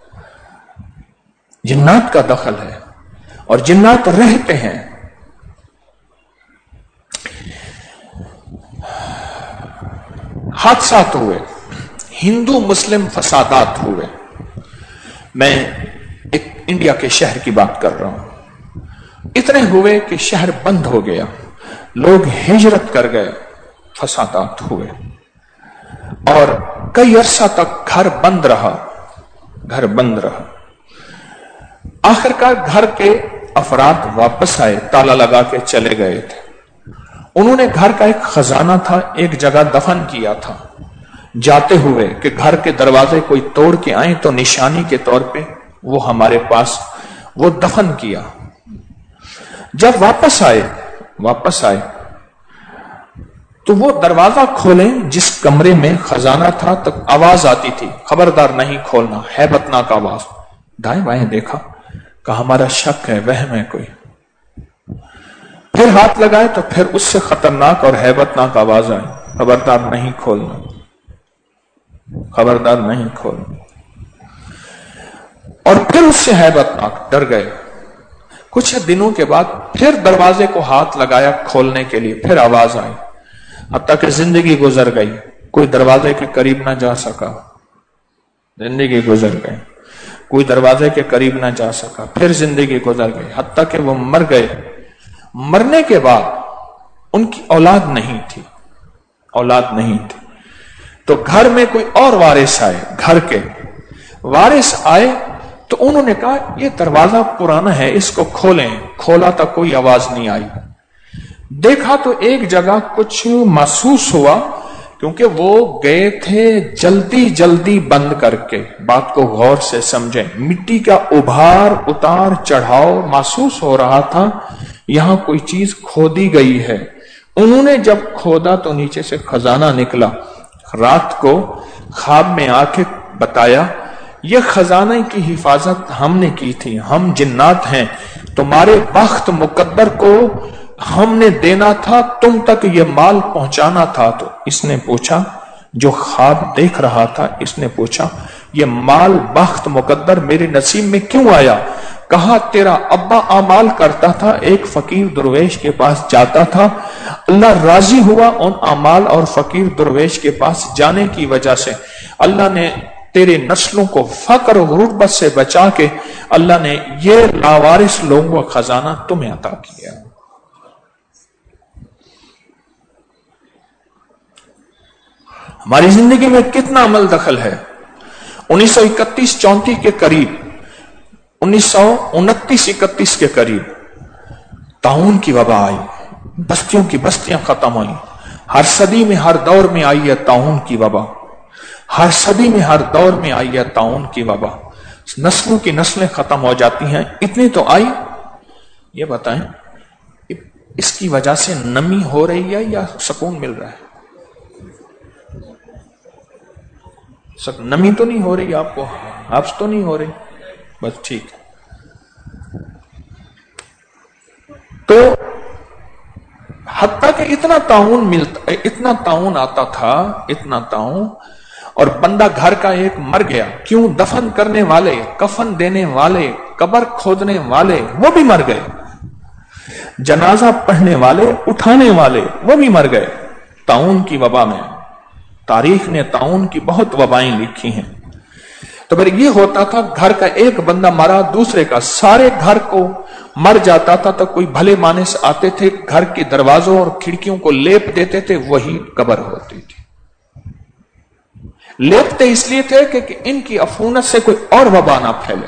جنات کا دخل ہے، اور جنات رہتے ہیں۔ حادثات ہوئے، ہندو مسلم فسادات ہوئے۔ میں ایک انڈیا کے شہر کی بات کر رہا ہوں، اتنے ہوئے کہ شہر بند ہو گیا، لوگ ہجرت کر گئے، فسادات ہوئے، اور کئی عرصہ تک گھر بند رہا، گھر بند رہا۔ آخر کار گھر کے افراد واپس آئے، تالا لگا کے چلے گئے تھے۔ انہوں نے گھر کا ایک خزانہ تھا، ایک جگہ دفن کیا تھا، جاتے ہوئے کہ گھر کے دروازے کوئی توڑ کے آئیں تو نشانی کے طور پہ وہ ہمارے پاس وہ دفن کیا۔ جب واپس آئے تو وہ دروازہ کھولیں جس کمرے میں خزانہ تھا، تک آواز آتی تھی، خبردار نہیں کھولنا، ہیبتناک آواز۔ دائیں بائیں دیکھا، کہا ہمارا شک ہے، وہم ہے کوئی۔ پھر ہاتھ لگائے تو پھر اس سے خطرناک اور ہیبتناک آواز آئی، خبردار نہیں کھولنا، خبردار نہیں کھولنا۔ اور پھر اس سے ہیبتناک، ڈر گئے۔ کچھ دنوں کے بعد پھر دروازے کو ہاتھ لگایا کھولنے کے لیے، پھر آواز آئی، حتیٰ کہ زندگی گزر گئی، کوئی دروازے کے قریب نہ جا سکا، زندگی گزر گئی، کوئی دروازے کے قریب نہ جا سکا، پھر زندگی گزر گئی، حتیٰ کہ وہ مر گئے۔ مرنے کے بعد ان کی اولاد نہیں تھی، اولاد نہیں تھی، تو گھر میں کوئی اور وارث آئے، گھر کے وارث آئے تو انہوں نے کہا یہ دروازہ پرانا ہے، اس کو کھولیں۔ کھولا تو کوئی آواز نہیں آئی۔ دیکھا تو ایک جگہ کچھ محسوس ہوا، کیونکہ وہ گئے تھے جلدی جلدی بند کر کے۔ بات کو غور سے سمجھیں، مٹی کا ابھار اتار چڑھاؤ محسوس ہو رہا تھا، یہاں کوئی چیز کھودی گئی ہے۔ انہوں نے جب کھودا تو نیچے سے خزانہ نکلا۔ رات کو خواب میں آ کے بتایا یہ خزانے کی حفاظت ہم نے کی تھی، ہم جنات ہیں، تمہارے بخت مقدر کو ہم نے دینا تھا، تم تک یہ مال پہنچانا تھا۔ تو اس نے پوچھا، جو خواب دیکھ رہا تھا، اس نے پوچھا یہ مال بخت مقدر میرے نصیب میں کیوں آیا؟ کہا تیرا ابا اعمال کرتا تھا، ایک فقیر درویش کے پاس جاتا تھا، اللہ راضی ہوا ان اعمال اور فقیر درویش کے پاس جانے کی وجہ سے، اللہ نے तेरे नस्लों को फक्र और गुर्बत से बचा के अल्लाह ने ये लावारिस लोगों का खजाना तुम्हें अता किया। हमारी जिंदगी में कितना अमल दखल है। 1931-34 के करीब, 1929-31 के करीब ताउन की वबा आई, बस्तियों की बस्तियां खत्म हुई। हर सदी में हर दौर में आई है ताउन की वबा, हर सदी में हर दौर में आई है ताउन की वबा। नस्लों की नस्लें खत्म हो जाती हैं। इतनी तो आई, ये बताएं इसकी वजह से नमी हो रही है या सुकून मिल रहा है? नमी तो नहीं हो रही आपको, हब्स तो नहीं हो रही, बस ठीक है। तो हत्ता कि इतना ताउन आता था, इतना ताउन, और बंदा घर का एक मर गया, क्यों? दफन करने वाले, कफन देने वाले, कब्र खोदने वाले वो भी मर गए, जनाजा पढ़ने वाले, उठाने वाले वो भी मर गए ताउन की वबा में। तारीख ने ताउन की बहुत वबाएं लिखी हैं। तो फिर ये होता था, घर का एक बंदा मरा, दूसरे का सारे घर को मर जाता था। तो कोई भले मानस आते थे, घर के दरवाजों और खिड़कियों को लेप देते थे, वही कब्र होती थी। लेपते इसलिए थे कि इनकी अफूनत से कोई और वबा ना फैले।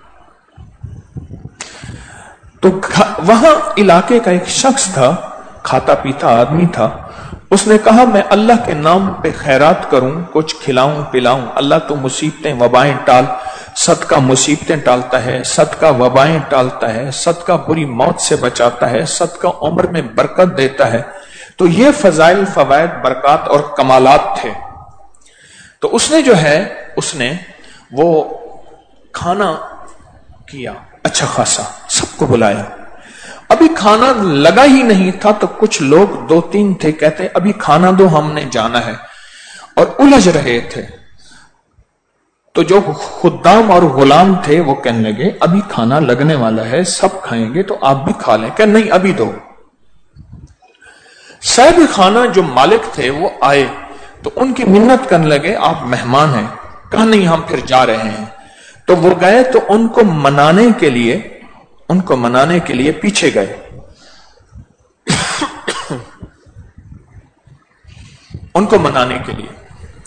तो वहां इलाके का एक शख्स था, खाता पीता आदमी था। उसने कहा मैं अल्लाह के नाम पे खैरात करूं, कुछ खिलाऊं पिलाऊं। अल्लाह तो मुसीबतें वबाएं टाल, सदका मुसीबतें टालता है, सदका वबाएं टालता है, सदका बुरी मौत से बचाता है, सदका उम्र में बरकत देता है। तो ये फजाइल, फवायद, बरकत और कमालात थे। तो उसने जो है, उसने वो खाना किया अच्छा खासा, सबको बुलाया। अभी खाना लगा ही नहीं था तो कुछ लोग, 2-3 थे, कहते अभी खाना दो, हमने जाना है, और उलझ रहे थे। तो जो खुद्दाम और गुलाम थे वो कहने लगे अभी खाना लगने वाला है, सब खाएंगे तो आप भी खा लें। क्या नहीं, अभी दो। साहिब खाना जो मालिक थे वो आए तो उनकी मिन्नत करने लगे, आप मेहमान हैं। कहा नहीं, हम फिर जा रहे हैं। तो वो गए तो उनको मनाने के लिए पीछे गए। उनको मनाने के लिए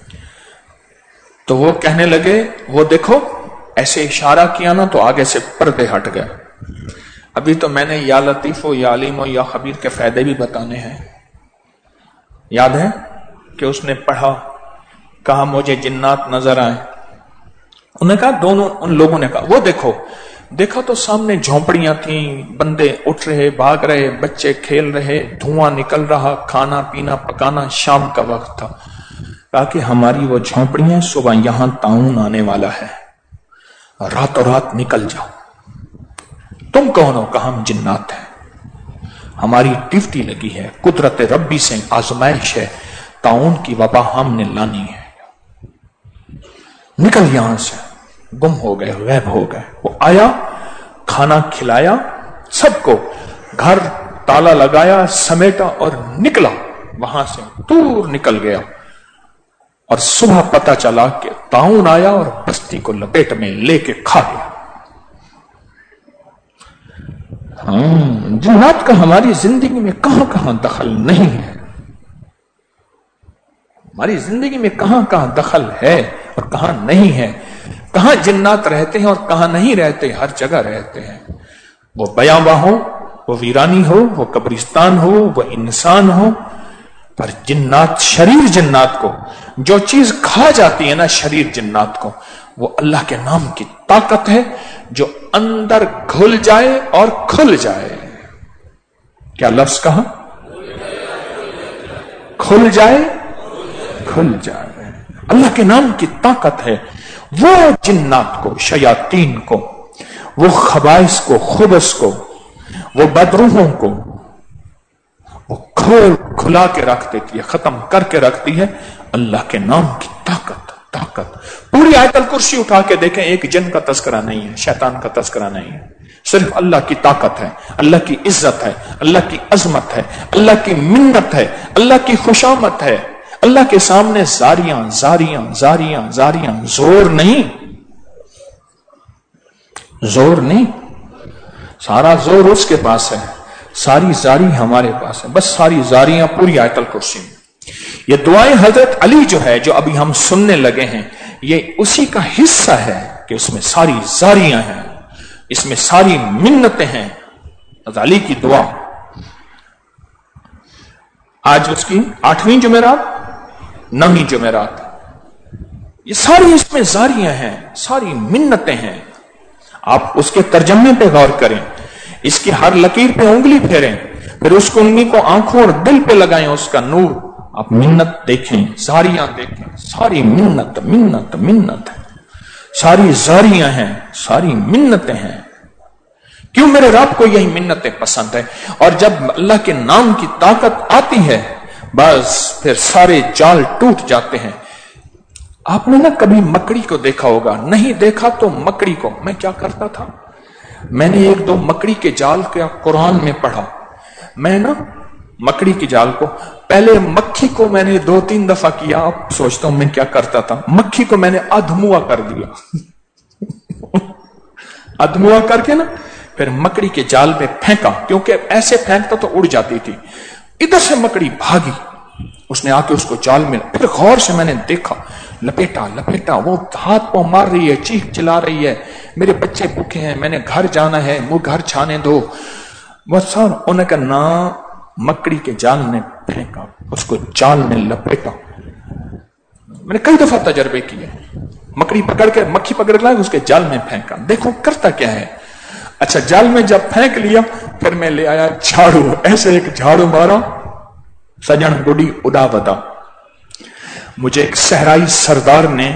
तो वो कहने लगे, वो देखो, ऐसे इशारा किया ना तो आगे से पर्दे हट गए। अभी तो मैंने या लतीफो या अलीमो या खबीर के फायदे भी बताने हैं। याद है कि उसने पढ़ा, कहा मुझे जिन्नात नजर आए। उन्होंने कहा, दोनों उन लोगों ने कहा, वो देखा तो सामने झोंपड़ियां थी, बंदे उठ रहे, भाग रहे, बच्चे खेल रहे, धुआं निकल रहा, खाना पीना पकाना, शाम का वक्त था। कहा कि हमारी वो झोंपड़ियां, सुबह यहां ताउन आने वाला है, रातों रात निकल जाओ। तुम कौन हो? कहा हम जिन्नात हैं, हमारी ड्यूटी लगी है, कुदरत रब्बी से आजमाइश है, ताउन की वबा हमने लानी है, निकल यहां से। गुम हो गए, गैब हो गए। वो आया, खाना खिलाया सबको, घर ताला लगाया, समेटा और निकला, वहां से दूर निकल गया। और सुबह पता चला कि ताउन आया और बस्ती को लपेट में लेके खा गया। जिन्नात का हमारी जिंदगी में कहां कहां दखल नहीं है, हमारी जिंदगी में कहां कहां दखल है और कहां नहीं है। कहां जिन्नात रहते हैं और कहां नहीं रहते, हर जगह रहते हैं। वो बयाबा हो, वो वीरानी हो, वो कब्रिस्तान हो, वो इंसान हो, पर जिन्नात, शरीर जिन्नात को जो चीज खा जाती है ना, शरीर जिन्नात को, वो अल्लाह के नाम की ताकत है जो अंदर घुल जाए और खुल जाए। क्या लफ्ज कहा? खुल जाए, खुल जाए। अल्लाह के नाम की ताकत है। वो जिन्नात को, शयातीन को, वो खबाइस को, खुबस को, वो बदरूहों को वो खुला के रख देती है, खत्म करके रखती है। अल्लाह के नाम की ताकत। पूरी आयतल कुर्सी उठा के देखें, एक जिन का तस्करा नहीं है, शैतान का तस्करा नहीं है, सिर्फ अल्लाह की ताकत है, अल्लाह की इज्जत है, अल्लाह की अजमत है, अल्लाह की मिन्नत है, अल्लाह की खुशामत है, अल्लाह के सामने जारियां जारियां जारियां जारियां, जोर नहीं, जोर नहीं, सारा जोर उसके पास है, सारी जारी हमारे पास है, बस सारी जारियां पूरी आयतल कुर्सी में। ये दुआएं हजरत अली जो है, जो अभी हम सुनने लगे हैं, ये उसी का हिस्सा है कि इसमें सारी जारियां हैं, इसमें सारी मिन्नतें हैं। हजरत अली की दुआ, आज उसकी 8वीं जुमेरात, 9वीं जुमेरात, ये सारी इसमें जारियां हैं, सारी मिन्नतें हैं। आप उसके तर्जमे पे गौर करें, इसकी हर लकीर पे उंगली फेरें, फिर उसको उंगली को आंखों और दिल पे लगाएं, उसका नूर आप मिन्नत देखें, जारियां देखें, सारी मिन्नत मिन्नत मिन्नत है, सारी जारियां हैं, सारी मिन्नतें हैं। क्यों? मेरे रब को यही मिन्नतें पसंद है। और जब अल्लाह के नाम की ताकत आती है, बस फिर सारे जाल टूट जाते हैं। आपने ना कभी मकड़ी को देखा होगा? नहीं देखा तो मकड़ी को, मैं क्या करता था, मैंने 1-2 मकड़ी के जाल का कुरान में पढ़ा। मैं ना मकड़ी के जाल को, पहले मक्खी को मैंने 2-3 दफा किया। अब सोचता हूं मैं क्या करता था, मक्खी को मैंने अधमुआ कर दिया अधमुआ करके ना फिर मकड़ी के जाल में फेंका, क्योंकि ऐसे फेंकता तो उड़ जाती थी। इधर से मकड़ी भागी, उसने आके उसको जाल में, फिर गौर से मैंने देखा, लपेटा लपेटा, वो हाथ पांव मार रही है, चीख चिल्ला रही है, मेरे बच्चे भूखे हैं, मैंने घर जाना है, मुझे घर छाने दो। बस सर उन्होंने कहा ना, मकड़ी के जाल ने फेंका, उसको जाल ने लपेटा। मैंने कई दफा तजर्बे किए, मकड़ी पकड़ के, मक्खी पकड़ के उसके जाल में फेंका, देखो करता क्या है। अच्छा, जाल में जब फेंक लिया, फिर मैं ले आया झाड़ू, ऐसे एक झाड़ू मारा, सजन गुडी उड़ा बदा। मुझे एक सहराई सरदार ने,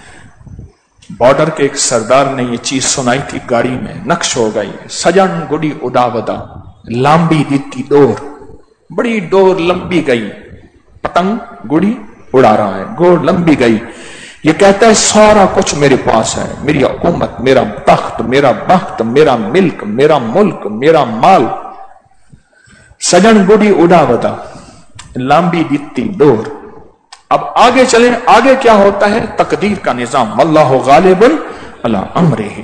बॉर्डर के एक सरदार ने ये चीज सुनाई थी गाड़ी में, नक्श हो गई, सजन गुडी उड़ा बदा, लांबी दीती डोर, बड़ी डोर लंबी गई, पतंग गुड़ी उड़ा रहा है, डोर लंबी गई। ये कहता है सारा कुछ मेरे पास है, मेरी हुकूमत, मेरा तख्त, मेरा बख्त, मेरा मिल्क, मेरा मुल्क, मेरा माल। सजन गुडी उड़ा बदा, लांबी दीती डोर। अब आगे चले, आगे क्या होता है, तकदीर का निजाम, वल्लाहु गालिबुन अला अम्रिही।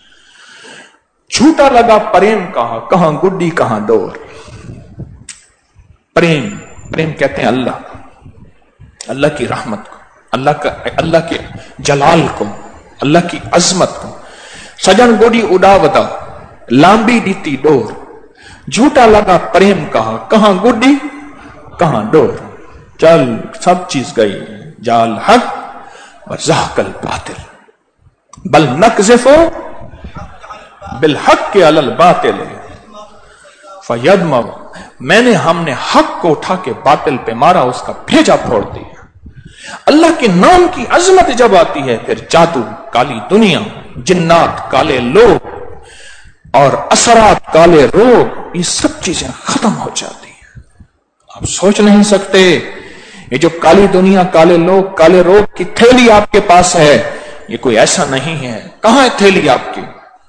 झूठा लगा प्रेम कहा, कहां गुड्डी कहां डोर। प्रेम, प्रेम कहते हैं अल्लाह, अल्लाह की रहमत को, अल्लाह के जलाल को, अल्लाह की अजमत को। सजन गुडी उड़ावदा, लांबी दीती डोर, झूठा लगा प्रेम कहा, कहां गुड्डी कहां डोर। चल सब चीज गई, जाल हक व ज़हकल बातिल, बल नक़ज़िफ़ु बिल हक के अलल बातिल फयदमग़। हमने हक को उठा के बातिल पे मारा, उसका भेजा फोड़ दिया। अल्लाह के नाम की अजमत जब आती है, फिर जादू, काली दुनिया, जिन्नात, काले लोग और असरात, काले रोग, ये सब चीजें खत्म हो जाती हैं। आप सोच नहीं सकते, ये जो काली दुनिया, काले लोग, काले रोग की थैली आपके पास है, ये कोई ऐसा नहीं है। कहां है थैली आपकी,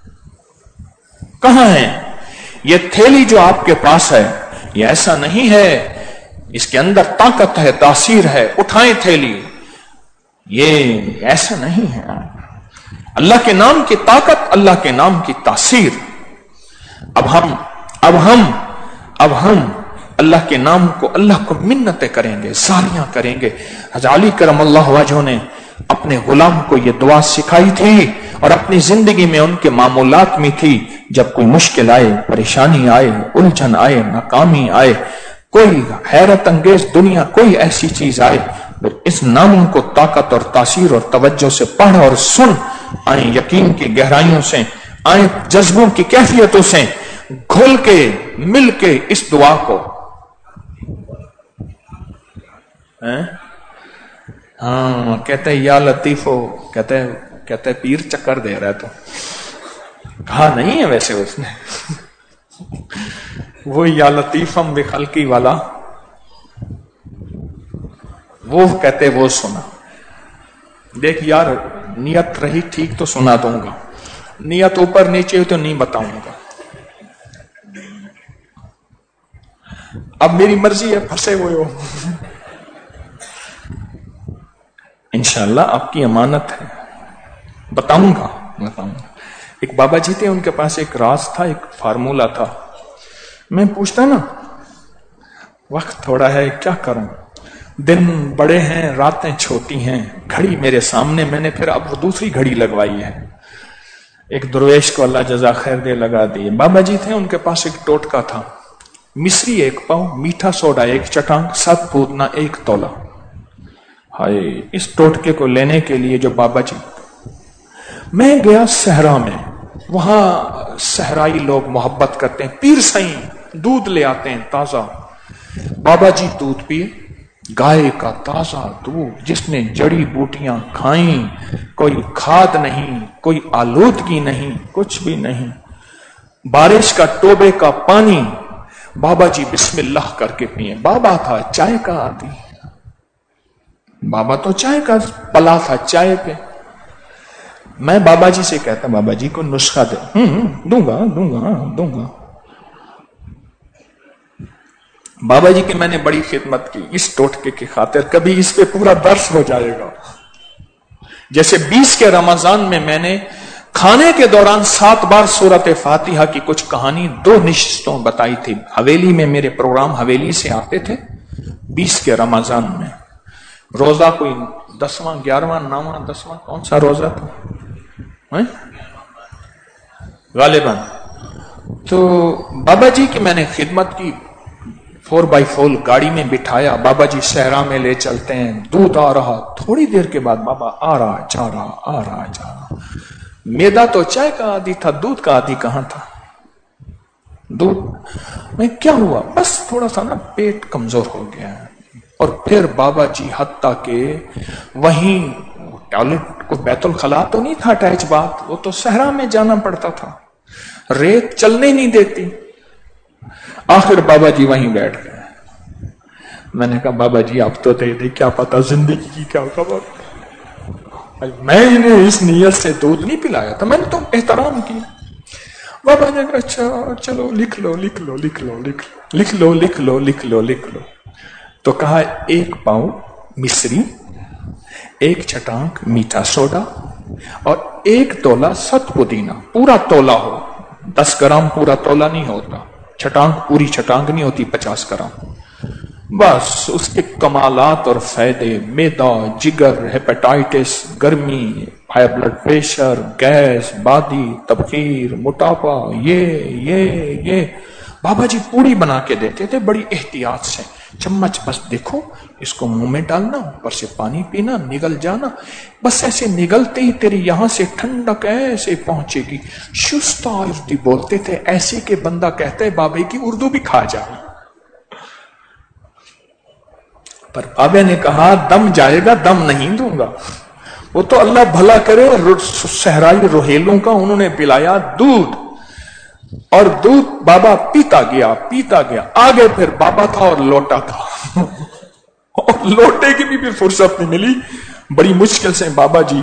कहां है ये थैली जो आपके पास है? ये ऐसा नहीं है, इसके अंदर ताकत है, तासीर है, उठाएं थैली, ये ऐसा नहीं है। अल्लाह के नाम की ताकत, अल्लाह के नाम की तासीर। अब हम अल्लाह के नाम को, अल्लाह को मिन्नतें करेंगे, सारियां करेंगे। हज़रत अली करमल्लाहु वजहू ने अपने गुलाम को यह दुआ सिखाई थी और अपनी जिंदगी में उनके मामूलात में थी। जब कोई मुश्किल आए, परेशानी आए, उलझन आए, नाकामी आए, कोई हैरत अंगेज दुनिया, कोई ऐसी चीज आए, तो इस नामों को ताकत और तासीर और तवज्जो से पढ़ और सुन, आए यकीन की गहराइयों से, आए जज्बों की कैफियतों से घुल के, मिल के इस दुआ को, हाँ कहते हैं या लतीफो, कहते पीर चक्कर दे रहा है, तो कहा नहीं है वैसे उसने वो या लतीफम बिखल्की वाला, वो कहते वो सुना। देख यार, नियत रही ठीक तो सुना दूंगा, नियत ऊपर नीचे तो नहीं बताऊंगा। अब मेरी मर्जी है, फंसे हुए हो ماشاءاللہ آپ کی امانت ہے. بتاؤں گا. ایک بابا جی تھے, ان کے پاس ایک راز تھا, ایک فارمولا تھا. میں پوچھتا نا, وقت تھوڑا ہے کیا کروں, دن بڑے ہیں راتیں چھوٹی ہیں, گھڑی میرے سامنے, میں نے پھر اب دوسری گھڑی لگوائی ہے. ایک درویش کو اللہ جزا خیر دے لگا دی. بابا جی تھے, ان کے پاس ایک ٹوٹکا تھا, مصری 1 پاؤ, میٹھا سوڈا 1 چٹانک, 7 پودنا 1 تولا. ہائے, اس ٹوٹکے کو لینے کے لیے جو بابا جی, میں گیا صحرا میں, وہاں صحرائی لوگ محبت کرتے ہیں, پیر سائیں دودھ لے آتے ہیں تازہ. بابا جی دودھ پیے, گائے کا تازہ دودھ جس نے جڑی بوٹیاں کھائیں, کوئی کھاد نہیں, کوئی آلودگی نہیں, کچھ بھی نہیں, بارش کا ٹوبے کا پانی. بابا جی بسم اللہ کر کے پیے. بابا تھا چائے کا عادی, بابا تو چائے کا پلا تھا, چائے پہ. میں بابا جی سے کہتا, بابا جی کو نسخہ دے. دوں گا. بابا جی کی میں نے بڑی خدمت کی اس ٹوٹکے کی خاطر, کبھی اس پہ پورا درس ہو جائے گا. جیسے 20 کے رمضان میں نے کھانے کے دوران 7 بار سورۃ فاتحہ کی کچھ کہانی 2 نشستوں بتائی تھی. حویلی میں میرے پروگرام حویلی سے آتے تھے 20 کے رمضان میں. روزہ کوئی 10واں 11واں 9واں 10واں کون سا روزہ تھا غالباً. تو بابا جی کی میں نے خدمت کی, 4x4 گاڑی میں بٹھایا. بابا جی صحرا میں لے چلتے ہیں, دودھ آ رہا, تھوڑی دیر کے بعد بابا آ رہا جا رہا. میدا تو چائے کا عادی تھا, دودھ کا عادی کہاں تھا. دودھ میں کیا ہوا, بس تھوڑا سا نا پیٹ کمزور ہو گیا. اور پھر بابا جی حتیٰ کہ وہیں ٹوائلٹ کو بیت الخلا تو نہیں تھا اٹیچ بات, وہ تو صحرا میں جانا پڑتا تھا, ریت چلنے نہیں دیتی. آخر بابا جی وہیں بیٹھ گئے. میں نے کہا بابا جی آپ تو دے کیا پتا زندگی کی کیا خبر. میں انہیں اس نیت سے دودھ نہیں پلایا تھا, میں نے تو احترام کیا. بابا نے کہا اچھا چلو لکھ لو. تو کہا 1 پاؤ مصری, 1 چٹانک میٹھا سوڈا اور 1 تولا 7 پودینہ. پورا تولا ہو, 10 گرام پورا تولا نہیں ہوتا, چٹانک پوری چٹانک نہیں ہوتی 50 گرام. بس اس کے کمالات اور فائدے, میدا, جگر, ہیپاٹائٹس, گرمی, ہائی بلڈ پریشر, گیس, بادی, تبخیر, موٹاپا, یہ بابا جی پوری بنا کے دیتے تھے بڑی احتیاط سے. چمچ بس دیکھو, اس کو منہ میں ڈالنا, اوپر سے پانی پینا, نگل جانا. بس ایسے نگلتے ہی تیری یہاں سے ٹھنڈک ایسے پہنچے گی. شستہ اردو بولتے تھے, ایسے کہ بندہ کہتا ہے بابے کی اردو بھی کھا جائے. پر بابے نے کہا دم جائے گا, دم نہیں دوں گا. وہ تو اللہ بھلا کرے, صحرائی روہیلوں کا انہوں نے پلایا دودھ, اور دودھ بابا پیتا گیا. آگے پھر بابا تھا اور لوٹا تھا, اور لوٹے کی بھی فرصت نہیں ملی. بڑی مشکل سے بابا جی,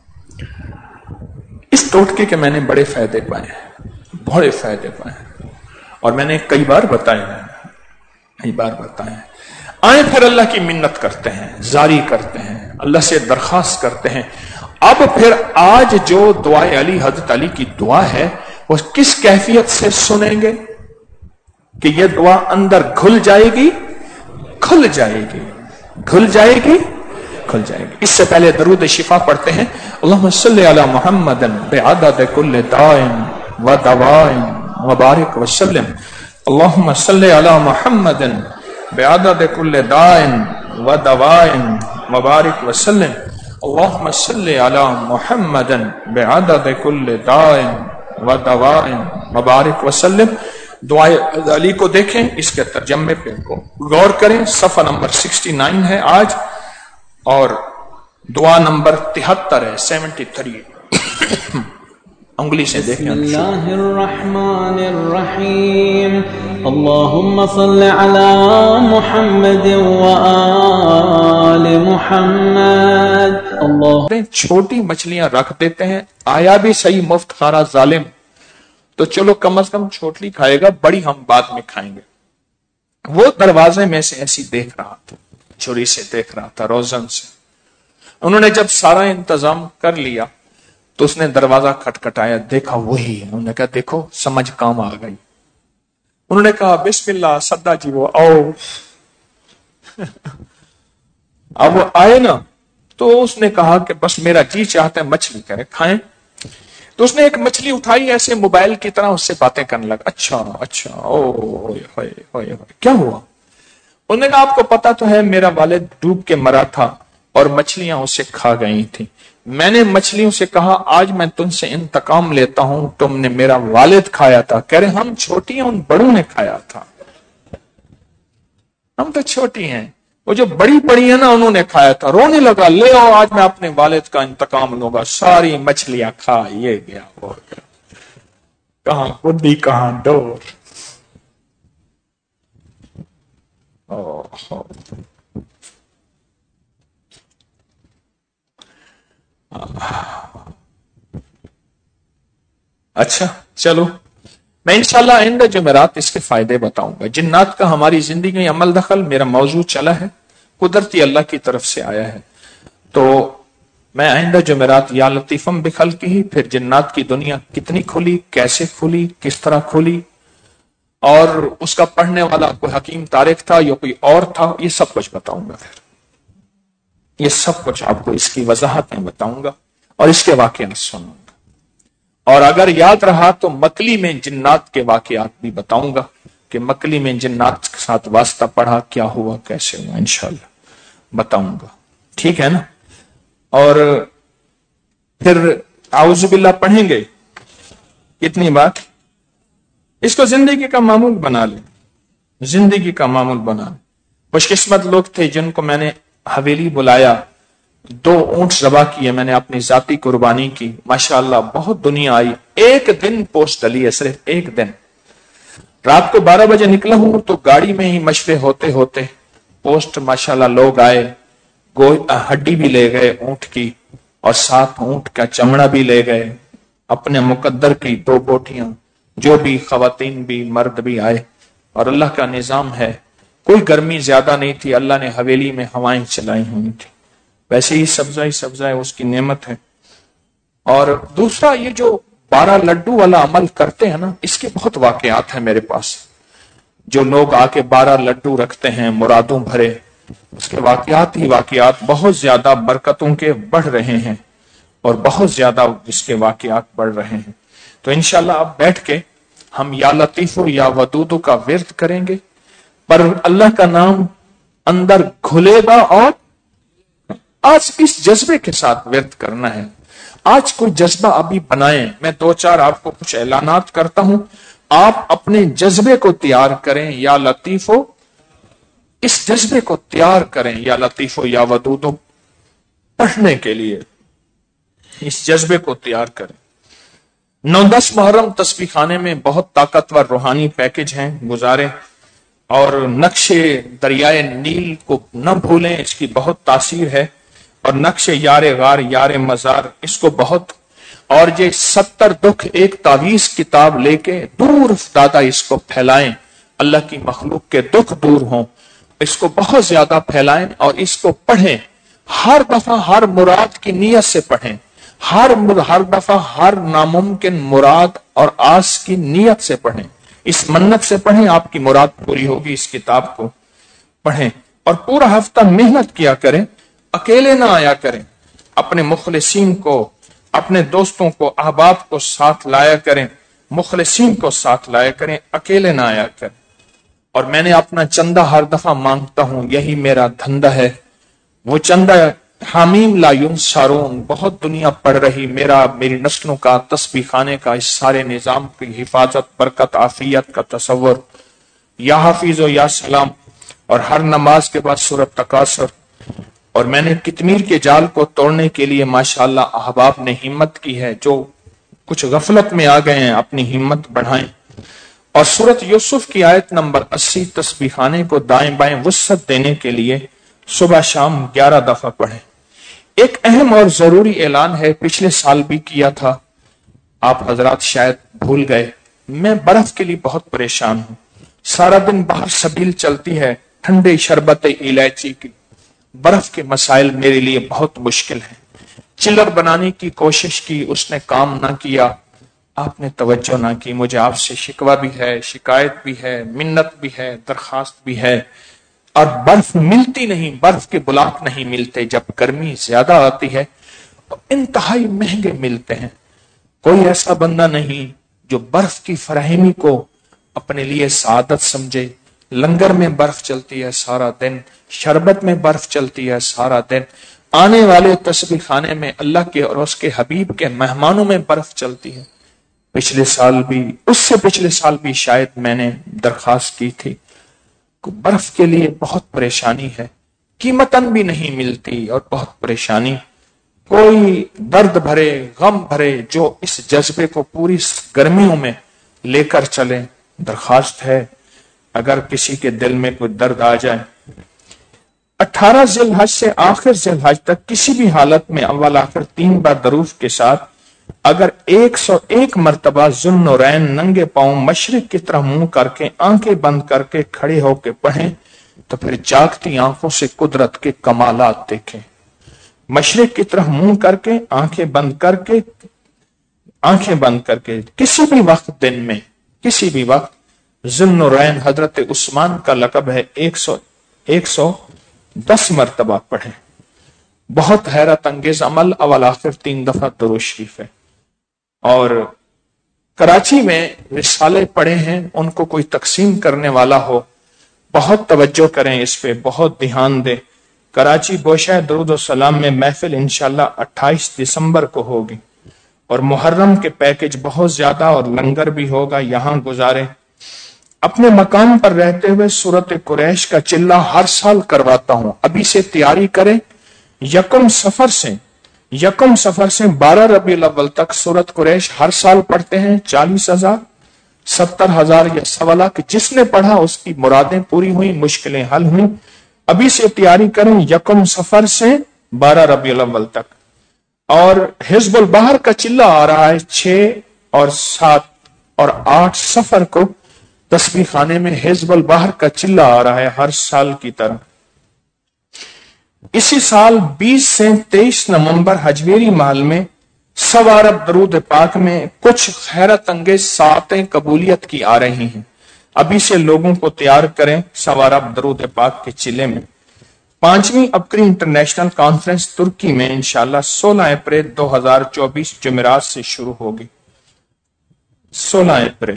اس ٹوٹکے کے میں نے بڑے فائدے پائے, اور میں نے کئی بار بتائے ہیں. آئیں پھر اللہ کی منت کرتے ہیں, زاری کرتے ہیں, اللہ سے درخواست کرتے ہیں. اب پھر آج جو دعائے علی, حضرت علی کی دعا ہے, وہ کس کیفیت سے سنیں گے کہ یہ دعا اندر گھل جائے گی. اس سے پہلے درود شفا پڑھتے ہیں. اللہم صلی علی محمد بعدد کل داء و دواء وبارک وسلم. اللہم صلی علی محمد بعدد کل داء و دواء وبارک وسلم. اللہم صلی علی محمد بعدد کل داء و دواء وبارک وسلم. دعائے علی کو دیکھیں, اس کے ترجمے پہ کو غور کریں. صفحہ نمبر 69 ہے آج, اور دعا نمبر 73 ہے, 73. انگلی سے دیکھیں. بسم اللہ الرحمن الرحیم. اللہم صل علی محمد و آل محمد. اللہ چھوٹی مچھلیاں رکھ دیتے ہیں, آیا بھی صحیح مفت خارا ظالم, تو چلو کم از کم چھوٹی کھائے گا, بڑی ہم بعد میں کھائیں گے. وہ دروازے میں سے ایسی دیکھ رہا تھا, چھری سے دیکھ رہا تھا, روزن سے. انہوں نے جب سارا انتظام کر لیا تو اس نے دروازہ کھٹکھٹایا، دیکھا وہی ہے۔ انہوں نے کہا دیکھو سمجھ کام آ گئی۔ انہوں نے کہا بسم اللہ سدا جی وہ آؤ۔ اب وہ آئے نا تو اس نے کہا کہ بس میرا جی چاہتا ہے مچھلی کرے کھائیں۔ تو اس نے ایک مچھلی اٹھائی، ایسے موبائل کی طرح اس سے باتیں کرنے لگا، اچھا اچھا او کیا ہوا؟ انہوں نے کہا آپ کو پتا تو ہے میرا والد ڈوب کے مرا تھا اور مچھلیاں اسے کھا گئی تھی، میں نے مچھلیوں سے کہا آج میں تم سے انتقام لیتا ہوں، تم نے میرا والد کھایا تھا۔ کہہ رہے ہم چھوٹی ہیں، ان بڑوں نے کھایا تھا، ہم تو چھوٹی ہیں، وہ جو بڑی بڑی ہیں نا انہوں نے کھایا تھا۔ رونے لگا، لے آؤ آج میں اپنے والد کا انتقام لوں گا۔ ساری مچھلیاں کھا یہ گیا ہو گیا، کہاں بدھی کہاں ڈور۔ اچھا چلو میں انشاءاللہ آئندہ جمعرات اس کے فائدے بتاؤں گا۔ جنات کا ہماری زندگی میں عمل دخل میرا موضوع چلا ہے، قدرتی اللہ کی طرف سے آیا ہے، تو میں آئندہ جمعرات یا لطیفم بخل کی ہی پھر جنات کی دنیا کتنی کھلی، کیسے کھلی، کس طرح کھلی، اور اس کا پڑھنے والا کوئی حکیم طارق تھا یا کوئی اور تھا، یہ سب کچھ بتاؤں گا۔ پھر یہ سب کچھ آپ کو اس کی وضاحت میں بتاؤں گا اور اس کے واقعات سنوں گا، اور اگر یاد رہا تو مکلی میں جنات کے واقعات بھی بتاؤں گا کہ مکلی میں جنات کے ساتھ واسطہ پڑھا، کیا ہوا، کیسے ہوا، انشاءاللہ بتاؤں گا، ٹھیک ہے نا؟ اور پھر اعوذ باللہ پڑھیں گے کتنی بات، اس کو زندگی کا معمول بنا لیں، زندگی کا معمول بنا لیں۔ خوش قسمت لوگ تھے جن کو میں نے حویلی بلایا، 2 اونٹ ذبح کیے میں نے اپنی ذاتی قربانی کی، ماشاءاللہ بہت دنیا آئی، ایک دن پوسٹ ڈلی ہے، صرف ایک دن۔ رات کو 12 بجے نکلا ہوں تو گاڑی میں ہی مشورے ہوتے ہوتے پوسٹ ماشاءاللہ لوگ آئے، ہڈی بھی لے گئے اونٹ کی، اور ساتھ اونٹ کا چمڑا بھی لے گئے، اپنے مقدر کی 2 بوٹیاں، جو بھی خواتین بھی مرد بھی آئے، اور اللہ کا نظام ہے، کوئی گرمی زیادہ نہیں تھی، اللہ نے حویلی میں ہوائیں چلائی ہوئی تھی، ویسے ہی سبزہ ہے، اس کی نعمت ہے۔ اور دوسرا یہ جو 12 لڈو والا عمل کرتے ہیں نا، اس کے بہت واقعات ہیں میرے پاس، جو لوگ آ کے 12 لڈو رکھتے ہیں مرادوں بھرے، اس کے واقعات ہی واقعات بہت زیادہ برکتوں کے بڑھ رہے ہیں، اور بہت زیادہ اس کے واقعات بڑھ رہے ہیں۔ تو انشاءاللہ اب بیٹھ کے ہم یا لطیفو یا ودودو کا ورد کریں گے، پر اللہ کا نام اندر گھلے گا، اور آج اس جذبے کے ساتھ ورد کرنا ہے۔ آج کوئی جذبہ ابھی بنائیں، میں 2-4 آپ کو کچھ اعلانات کرتا ہوں، آپ اپنے جذبے کو تیار کریں، یا لطیفو اس جذبے کو تیار کریں، یا لطیفو یا ودودو پڑھنے کے لیے اس جذبے کو تیار کریں۔ 9-10 محرم تسبیح خانے میں بہت طاقتور روحانی پیکج ہیں، گزارے، اور نقشے دریائے نیل کو نہ بھولیں، اس کی بہت تاثیر ہے، اور نقشے یار غار یار مزار اس کو بہت، اور یہ 70 دکھ ایک تعویذ کتاب لے کے دور افتادہ اس کو پھیلائیں، اللہ کی مخلوق کے دکھ دور ہوں، اس کو بہت زیادہ پھیلائیں اور اس کو پڑھیں، ہر دفعہ ہر مراد کی نیت سے پڑھیں، ہر دفعہ ہر ناممکن مراد اور آس کی نیت سے پڑھیں، اس منت سے پڑھیں، آپ کی مراد پوری ہوگی۔ اس کتاب کو پڑھیں اور پورا ہفتہ محنت کیا کریں، اکیلے نہ آیا کریں، اپنے مخلصین کو، اپنے دوستوں کو، احباب کو ساتھ لایا کریں، مخلصین کو ساتھ لایا کریں، اکیلے نہ آیا کریں۔ اور میں نے اپنا چندہ ہر دفعہ مانگتا ہوں، یہی میرا دھندا ہے، وہ چندہ حامیم لا ینصرون، بہت دنیا پڑھ رہی، میری نسلوں کا تسبیح خانے کا اس سارے نظام کی حفاظت، برکت، عافیت کا تصور، یا حافظ و یا سلام، اور ہر نماز کے بعد سورۃ تکاثر، اور میں نے کتمیر کے جال کو توڑنے کے لیے ماشاءاللہ احباب نے ہمت کی ہے، جو کچھ غفلت میں آ گئے ہیں اپنی ہمت بڑھائیں، اور سورۃ یوسف کی آیت نمبر 80 تسبیح خانے کو دائیں بائیں وسعت دینے کے لیے صبح شام 11 دفعہ پڑھیں۔ ایک اہم اور ضروری اعلان ہے، پچھلے سال بھی کیا تھا، آپ حضرات شاید بھول گئے، میں برف کے لیے بہت پریشان ہوں، سارا دن باہر سبیل چلتی ہے ٹھنڈے شربت الائچی کی، برف کے مسائل میرے لیے بہت مشکل ہیں. چلر بنانے کی کوشش کی، اس نے کام نہ کیا، آپ نے توجہ نہ کی. مجھے آپ سے شکوہ بھی ہے، شکایت بھی ہے، منت بھی ہے، درخواست بھی ہے. اور برف ملتی نہیں، برف کے بلاک نہیں ملتے. جب گرمی زیادہ آتی ہے تو انتہائی مہنگے ملتے ہیں. کوئی ایسا بندہ نہیں جو برف کی فراہمی کو اپنے لیے سعادت سمجھے. لنگر میں برف چلتی ہے سارا دن، شربت میں برف چلتی ہے سارا دن، آنے والے تسبیح خانے میں اللہ کے اور اس کے حبیب کے مہمانوں میں برف چلتی ہے. پچھلے سال بھی، اس سے پچھلے سال بھی شاید میں نے درخواست کی تھی. برف کے لیے بہت پریشانی ہے، قیمتاً بھی نہیں ملتی اور بہت پریشانی. کوئی درد بھرے، غم بھرے جو اس جذبے کو پوری گرمیوں میں لے کر چلے. درخواست ہے اگر کسی کے دل میں کوئی درد آ جائے، 18 ذی الحج سے آخر ذی الحج تک کسی بھی حالت میں اول آخر 3 بار درود کے ساتھ اگر 101 مرتبہ ذوالنورین ننگے پاؤں مشرق کی طرف منہ کر کے آنکھیں بند کر کے کھڑے ہو کے پڑھیں تو پھر جاگتی آنکھوں سے قدرت کے کمالات دیکھیں. مشرق کی طرف منہ کر کے آنکھیں بند کر کے کسی بھی وقت دن میں، کسی بھی وقت ذوالنورین حضرت عثمان کا لقب ہے 110 مرتبہ پڑھیں. بہت حیرت انگیز عمل، اول آخر 3 دفعہ درود شریف ہے. اور کراچی میں رسالے پڑے ہیں، ان کو کوئی تقسیم کرنے والا ہو بہت توجہ کریں، اس پہ بہت دھیان دیں. کراچی بوشہ درود و سلام میں محفل انشاءاللہ 28 دسمبر کو ہوگی اور محرم کے پیکج بہت زیادہ اور لنگر بھی ہوگا، یہاں گزاریں. اپنے مقام پر رہتے ہوئے سورت قریش کا چلہ ہر سال کرواتا ہوں، ابھی سے تیاری کریں. یکم سفر سے 12 ربیع الاول تک سورت قریش ہر سال پڑھتے ہیں. 40,000 70,000 یا 1.25 جس نے پڑھا اس کی مرادیں پوری ہوئی، مشکلیں حل ہوئی. ابھی سے تیاری کریں، یکم سفر سے 12 ربیع الاول تک. اور حزب البحر کا چلہ آ رہا ہے 6 اور 7 اور 8 سفر کو تسبیح خانے میں حزب البحر کا چلہ آ رہا ہے ہر سال کی طرح. اسی سال 20 سے 23 نومبر حجویری محل میں سوارب درود پاک میں کچھ حیرت انگیز ساعتیں قبولیت کی آ رہی ہیں. ابھی سے لوگوں کو تیار کریں سوارب درود پاک کے چلے میں. 5ویں ابکری انٹرنیشنل کانفرنس ترکی میں انشاءاللہ 16 اپریل 2024 جمعرات سے شروع ہوگی. 16 اپریل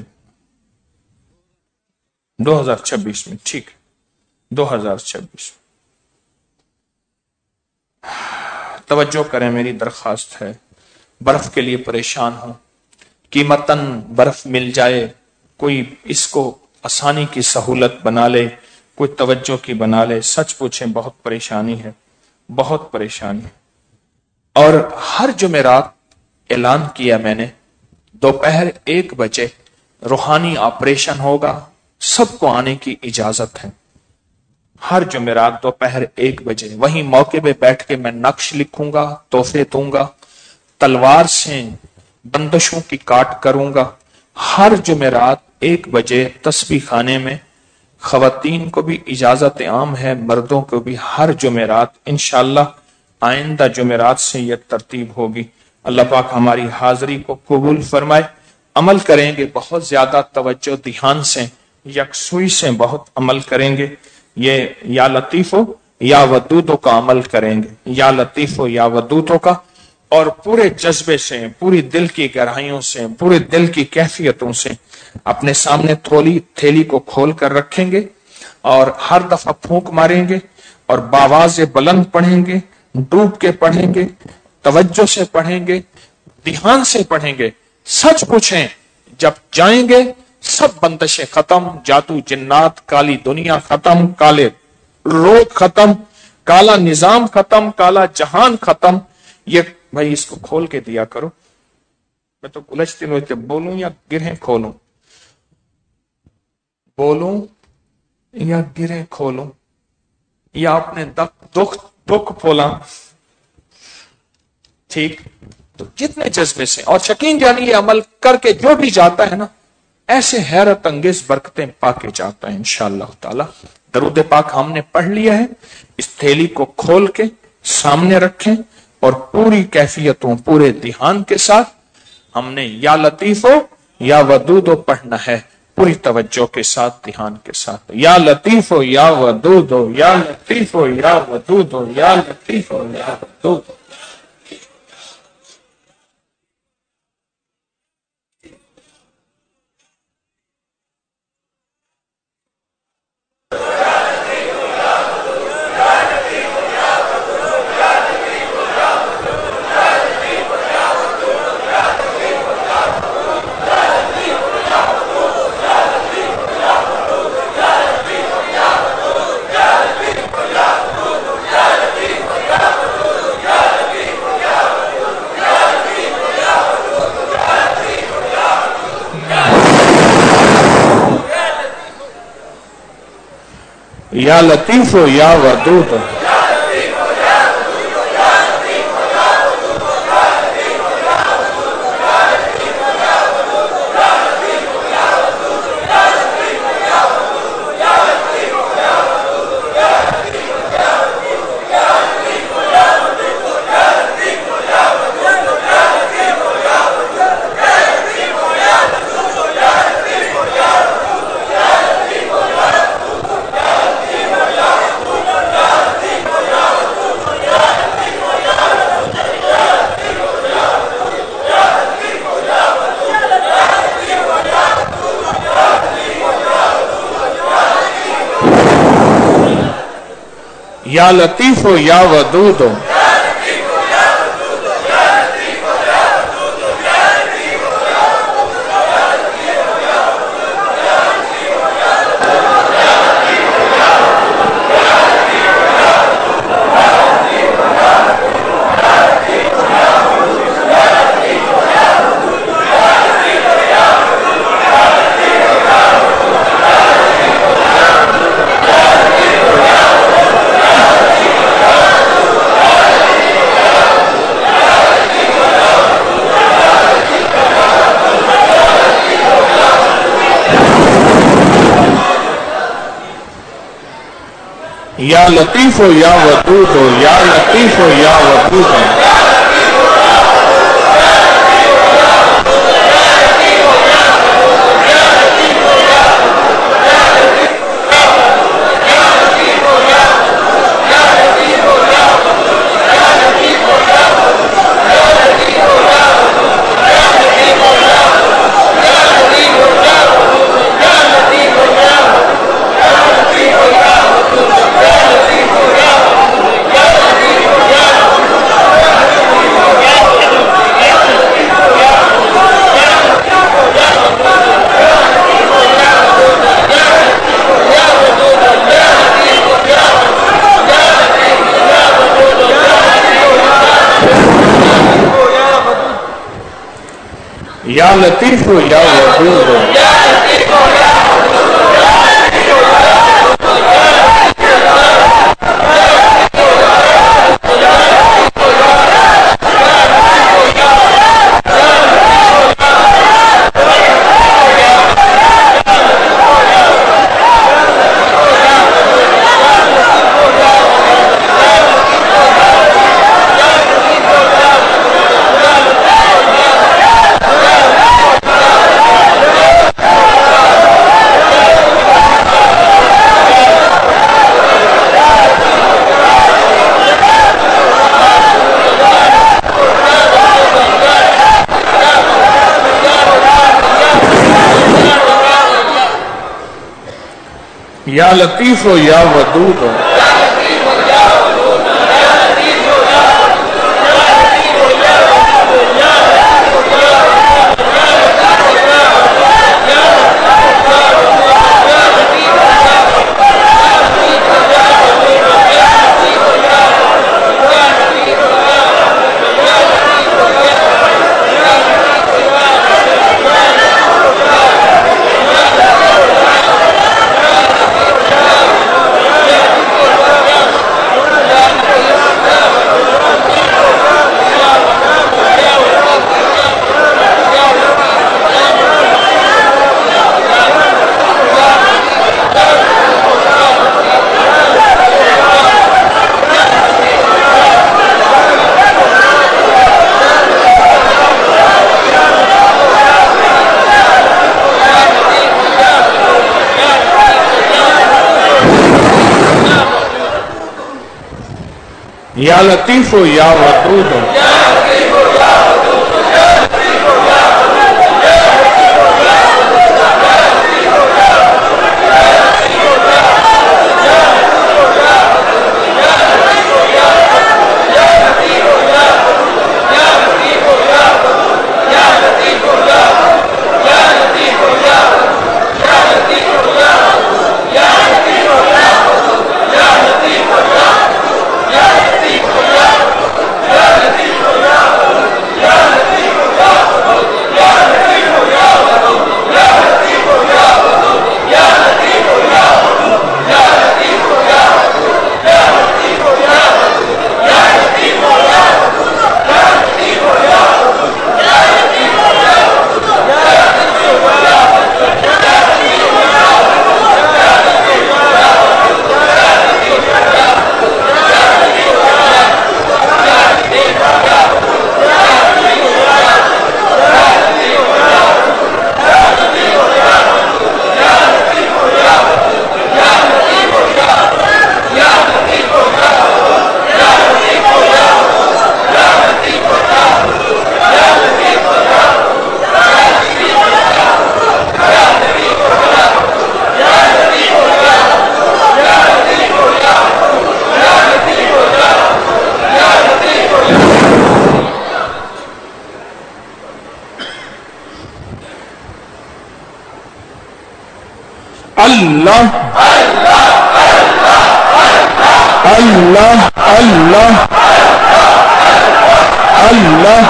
2026 میں، ٹھیک 2026. توجہ کریں، میری درخواست ہے. برف کے لیے پریشان ہوں، قیمتاً برف مل جائے، کوئی اس کو آسانی کی سہولت بنا لے، کوئی توجہ کی بنا لے. سچ پوچھیں بہت پریشانی ہے، بہت پریشانی ہے. اور ہر جمعرات اعلان کیا میں نے، دوپہر 1 بجے روحانی آپریشن ہوگا، سب کو آنے کی اجازت ہے. ہر جمعرات دوپہر 1 بجے وہیں موقع پہ بیٹھ کے میں نقش لکھوں گا، تحفے دوں گا، تلوار سے بندشوں کی کاٹ کروں گا. ہر جمعرات 1 بجے تسبیح خانے میں خواتین کو بھی اجازت عام ہے، مردوں کو بھی ہر جمعرات. انشاءاللہ آئندہ جمعرات سے یہ ترتیب ہوگی. اللہ پاک ہماری حاضری کو قبول فرمائے. عمل کریں گے بہت زیادہ توجہ دھیان سے، یکسوئی سے بہت عمل کریں گے. یہ یا لطیفو یا ودودوں کا عمل کریں گے، یا لطیفو یا ودودوں کا، اور پورے جذبے سے، پوری دل کی گہرائیوں سے، پورے دل کی کیفیتوں سے اپنے سامنے تھیلی کو کھول کر رکھیں گے اور ہر دفعہ پھونک ماریں گے اور باواز بلند پڑھیں گے، ڈوب کے پڑھیں گے، توجہ سے پڑھیں گے، دھیان سے پڑھیں گے. سچ پوچھیں جب جائیں گے سب بندشیں ختم، جادو جنات، کالی دنیا ختم، کالے روگ ختم، کالا نظام ختم، کالا جہان ختم. یہ بھائی اس کو کھول کے دیا کرو. میں تو الجھتی ہوئے بولوں یا گرہیں کھولوں، بولوں یا گرہیں کھولوں، یا اپنے دکھ پھولا. ٹھیک، تو جتنے جذبے سے اور یقین جانی یہ عمل کر کے جو بھی جاتا ہے نا ऐसे हैरत अंगेज बरकतें पाके जाता है इंशाअल्लाह ताला। दरूद पाक हमने पढ़ लिया है, इस थैली को खोल के सामने रखें और पूरी कैफियतों पूरे ध्यान के साथ हमने या लतीफो या वदूदो पढ़ना है, पूरी तवज्जो के साथ, ध्यान के साथ। या लतीफो या वदूदो, या लतीफो या वदूदो, या लतीफो या वदूदो। या लतीफो या वदूद। या लतीफो या वदूदो। या लतीफो या वदूदो, या लतीफो या वदूदो। या लतीफो या वदूदो। या लतीफो या वदूदो। یا لطیف یا ودود اللہ اللہ اللہ اللہ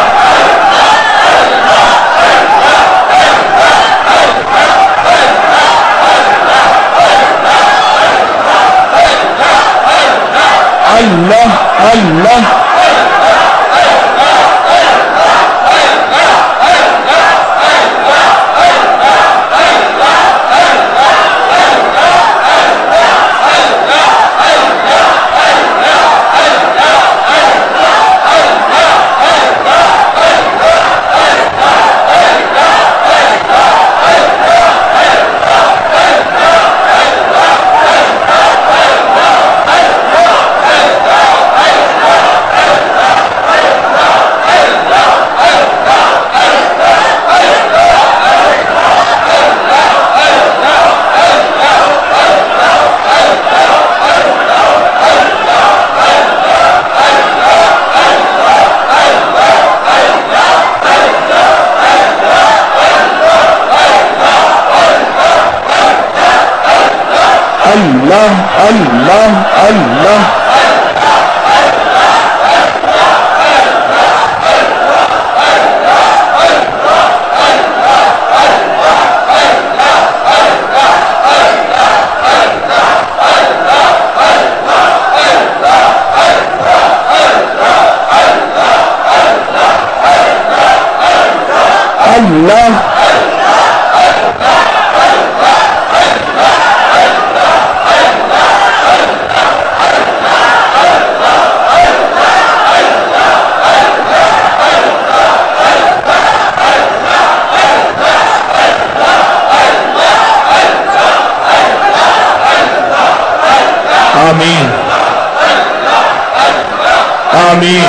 اللہ اللہ اللہ اللہ اللہ اللہ آمین آمین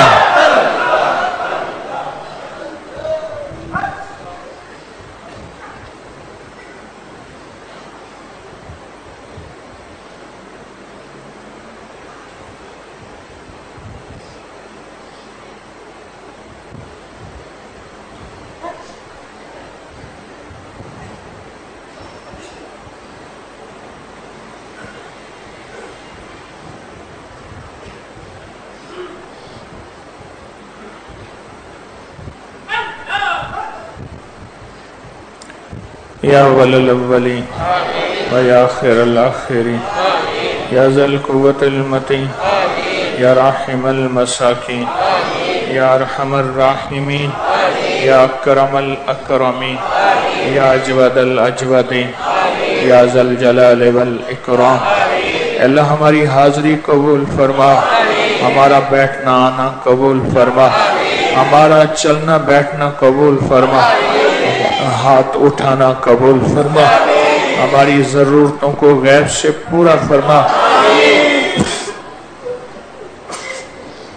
یا اول الاولین و یا آخر الاخرین یا ذا القوة المتین یا راحم المساکین یا ارحم الراحمین یا اکرم الاکرمین یا اجود الاجودین یا ذا الجلال والاکرام. اللہ ہماری حاضری قبول فرما، ہمارا بیٹھنا آنا قبول فرما، ہمارا چلنا بیٹھنا قبول فرما، ہاتھ اٹھانا قبول فرما، ہماری ضرورتوں کو غیب سے پورا فرما.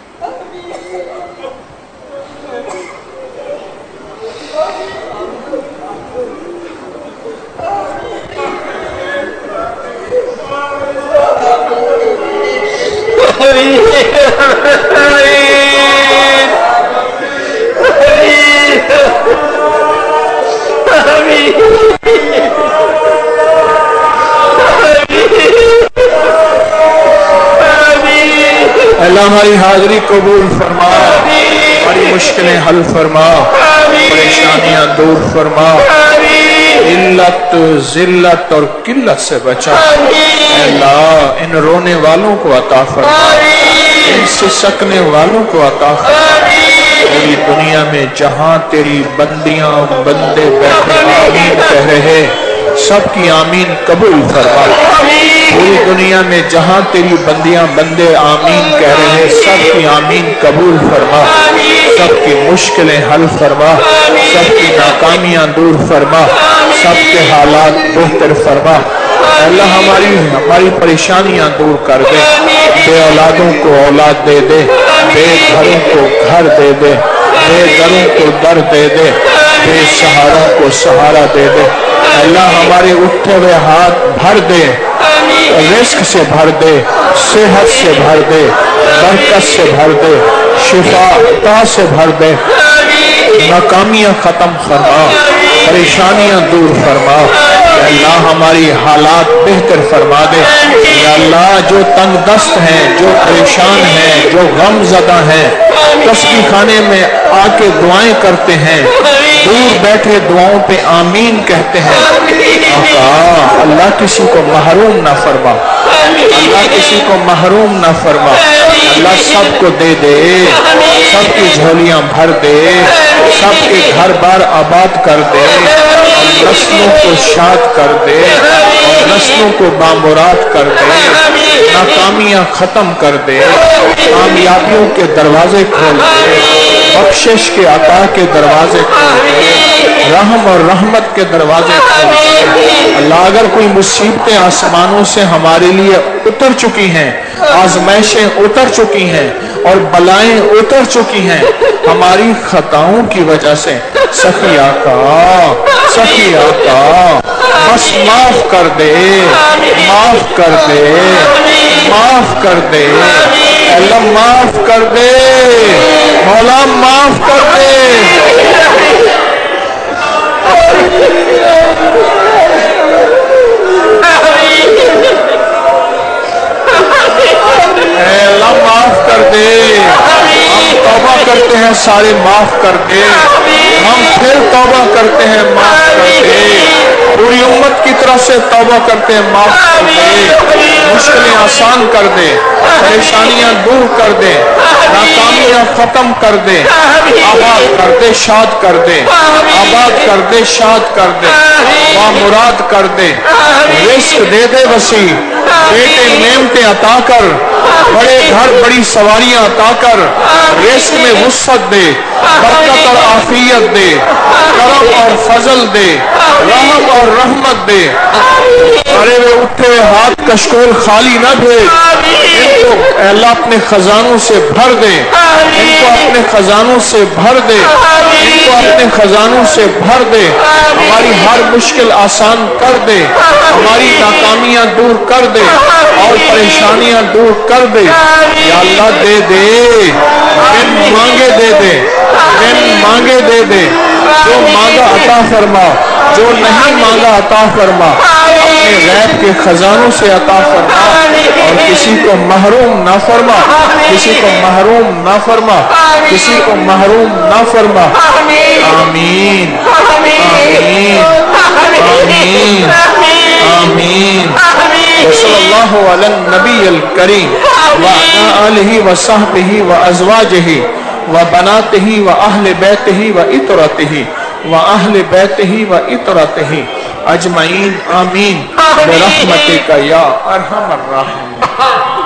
اللہ ہماری حاضری قبول فرما، ہماری مشکلیں حل فرما، پریشانیاں دور فرما، علت ذلت اور قلت سے بچا۔ اے اللہ ان رونے والوں کو عطا فرما، ان سسکنے والوں کو عطا فرما۔ پوری دنیا میں جہاں تیری بندیاں بندے بیٹھے آمین کہہ رہے، سب کی آمین قبول فرما۔ پوری دنیا میں جہاں تیری بندیاں بندے آمین کہہ رہے، سب کی آمین قبول فرما، سب کی مشکلیں حل فرما، سب کی ناکامیاں دور فرما، سب کے حالات بہتر فرما۔ اللہ ہماری پریشانیاں دور کر دے، بے اولادوں کو اولاد دے دے، بے گھروں کو گھر دے دے، بے دروں کو در دے دے، بے سہاروں کو سہارا دے دے۔ اللہ ہمارے اٹھے ہوئے ہاتھ بھر دے، رزق سے بھر دے، صحت سے بھر دے، برکت سے بھر دے، شفا عطا سے بھر دے، ناکامیاں ختم فرما، پریشانیاں دور فرما۔ یا اللہ ہماری حالات بہتر فرما دے۔ یا اللہ جو تنگ دست ہیں، جو پریشان ہیں، جو غم زدہ ہیں، تسبیح خانے میں آ کے دعائیں کرتے ہیں، دور بیٹھے دعاؤں پہ آمین کہتے ہیں، آقا اللہ کسی کو محروم نہ فرما، اللہ کسی کو محروم نہ فرما، اللہ سب کو دے دے، سب کی جھولیاں بھر دے، سب کے گھر بار آباد کر دے، اور نسلوں کو شاد کر دے، اور نسلوں کو بامراد کر دے، ناکامیاں ختم کر دے، کامیابیوں کے دروازے کھول دے، بخشش کے عطا کے دروازے کھول دے، رحم اور رحمت کے دروازے کھول دے۔ اللہ اگر کوئی مصیبتیں آسمانوں سے ہمارے لیے اتر چکی ہیں، آزمائشیں اتر چکی ہیں اور بلائیں اتر چکی ہیں ہماری خطاؤں کی وجہ سے، سخی آقا بس معاف کر دے، معاف کر دے، معاف کر دے، اللہ معاف کر دے، مولا معاف کر دے۔ اے اللہ معاف کر دے، ہم توبہ کرتے ہیں سارے معاف کر دے، ہم پھر توبہ کرتے ہیں معاف کر دے، پوری امت کی طرف سے توبہ کرتے ہیں معاف کر دے، مشکلیں آسان کر دے، پریشانیاں دور کر دے، ناکامیاں ختم کر دے، آباد کر دے، شاد کر دے، آباد کر دے، شاد کر دے، بامراد کر دے، رزق دے دے وسیع، بیٹے نعمتیں عطا کر، بڑے گھر بڑی سواریاں عطا کر، رزق میں وسعت دے، برکت اور عافیت دے، کرم اور فضل دے، رحم اور رحمت دے۔ ارے وہ اٹھے ہوئے ہاتھ کشکول خالی نہ بھیج، ان کو اللہ اپنے خزانوں سے بھر دے، ان کو اپنے خزانوں سے بھر دے، ان کو اپنے خزانوں سے بھر دے، ہماری ہر مشکل آسان کر دے، ہماری ناکامیاں دور کر دے اور پریشانیاں دور کر دے۔ یا اللہ دے دے، بن مانگے دے دے، بن مانگے دے دے، جو مانگا عطا فرما، جو نہیں مانگا عطا فرما، اپنے غیب کے خزانوں سے عطا فرما، اور کسی کو محروم نہ فرما، کسی کو محروم نہ فرما، کسی کو محروم نہ فرما۔ آمین آمین آمین آمین۔ وصلی اللہ علی النبی الکریم وعلی آلہ وصحبہ وازواجہ وبناتہ واہل بیتہ وعطرتہ واہل بیتہ وعطرتہ اجمعین آمین برحمتک یا ارحم الراحمین۔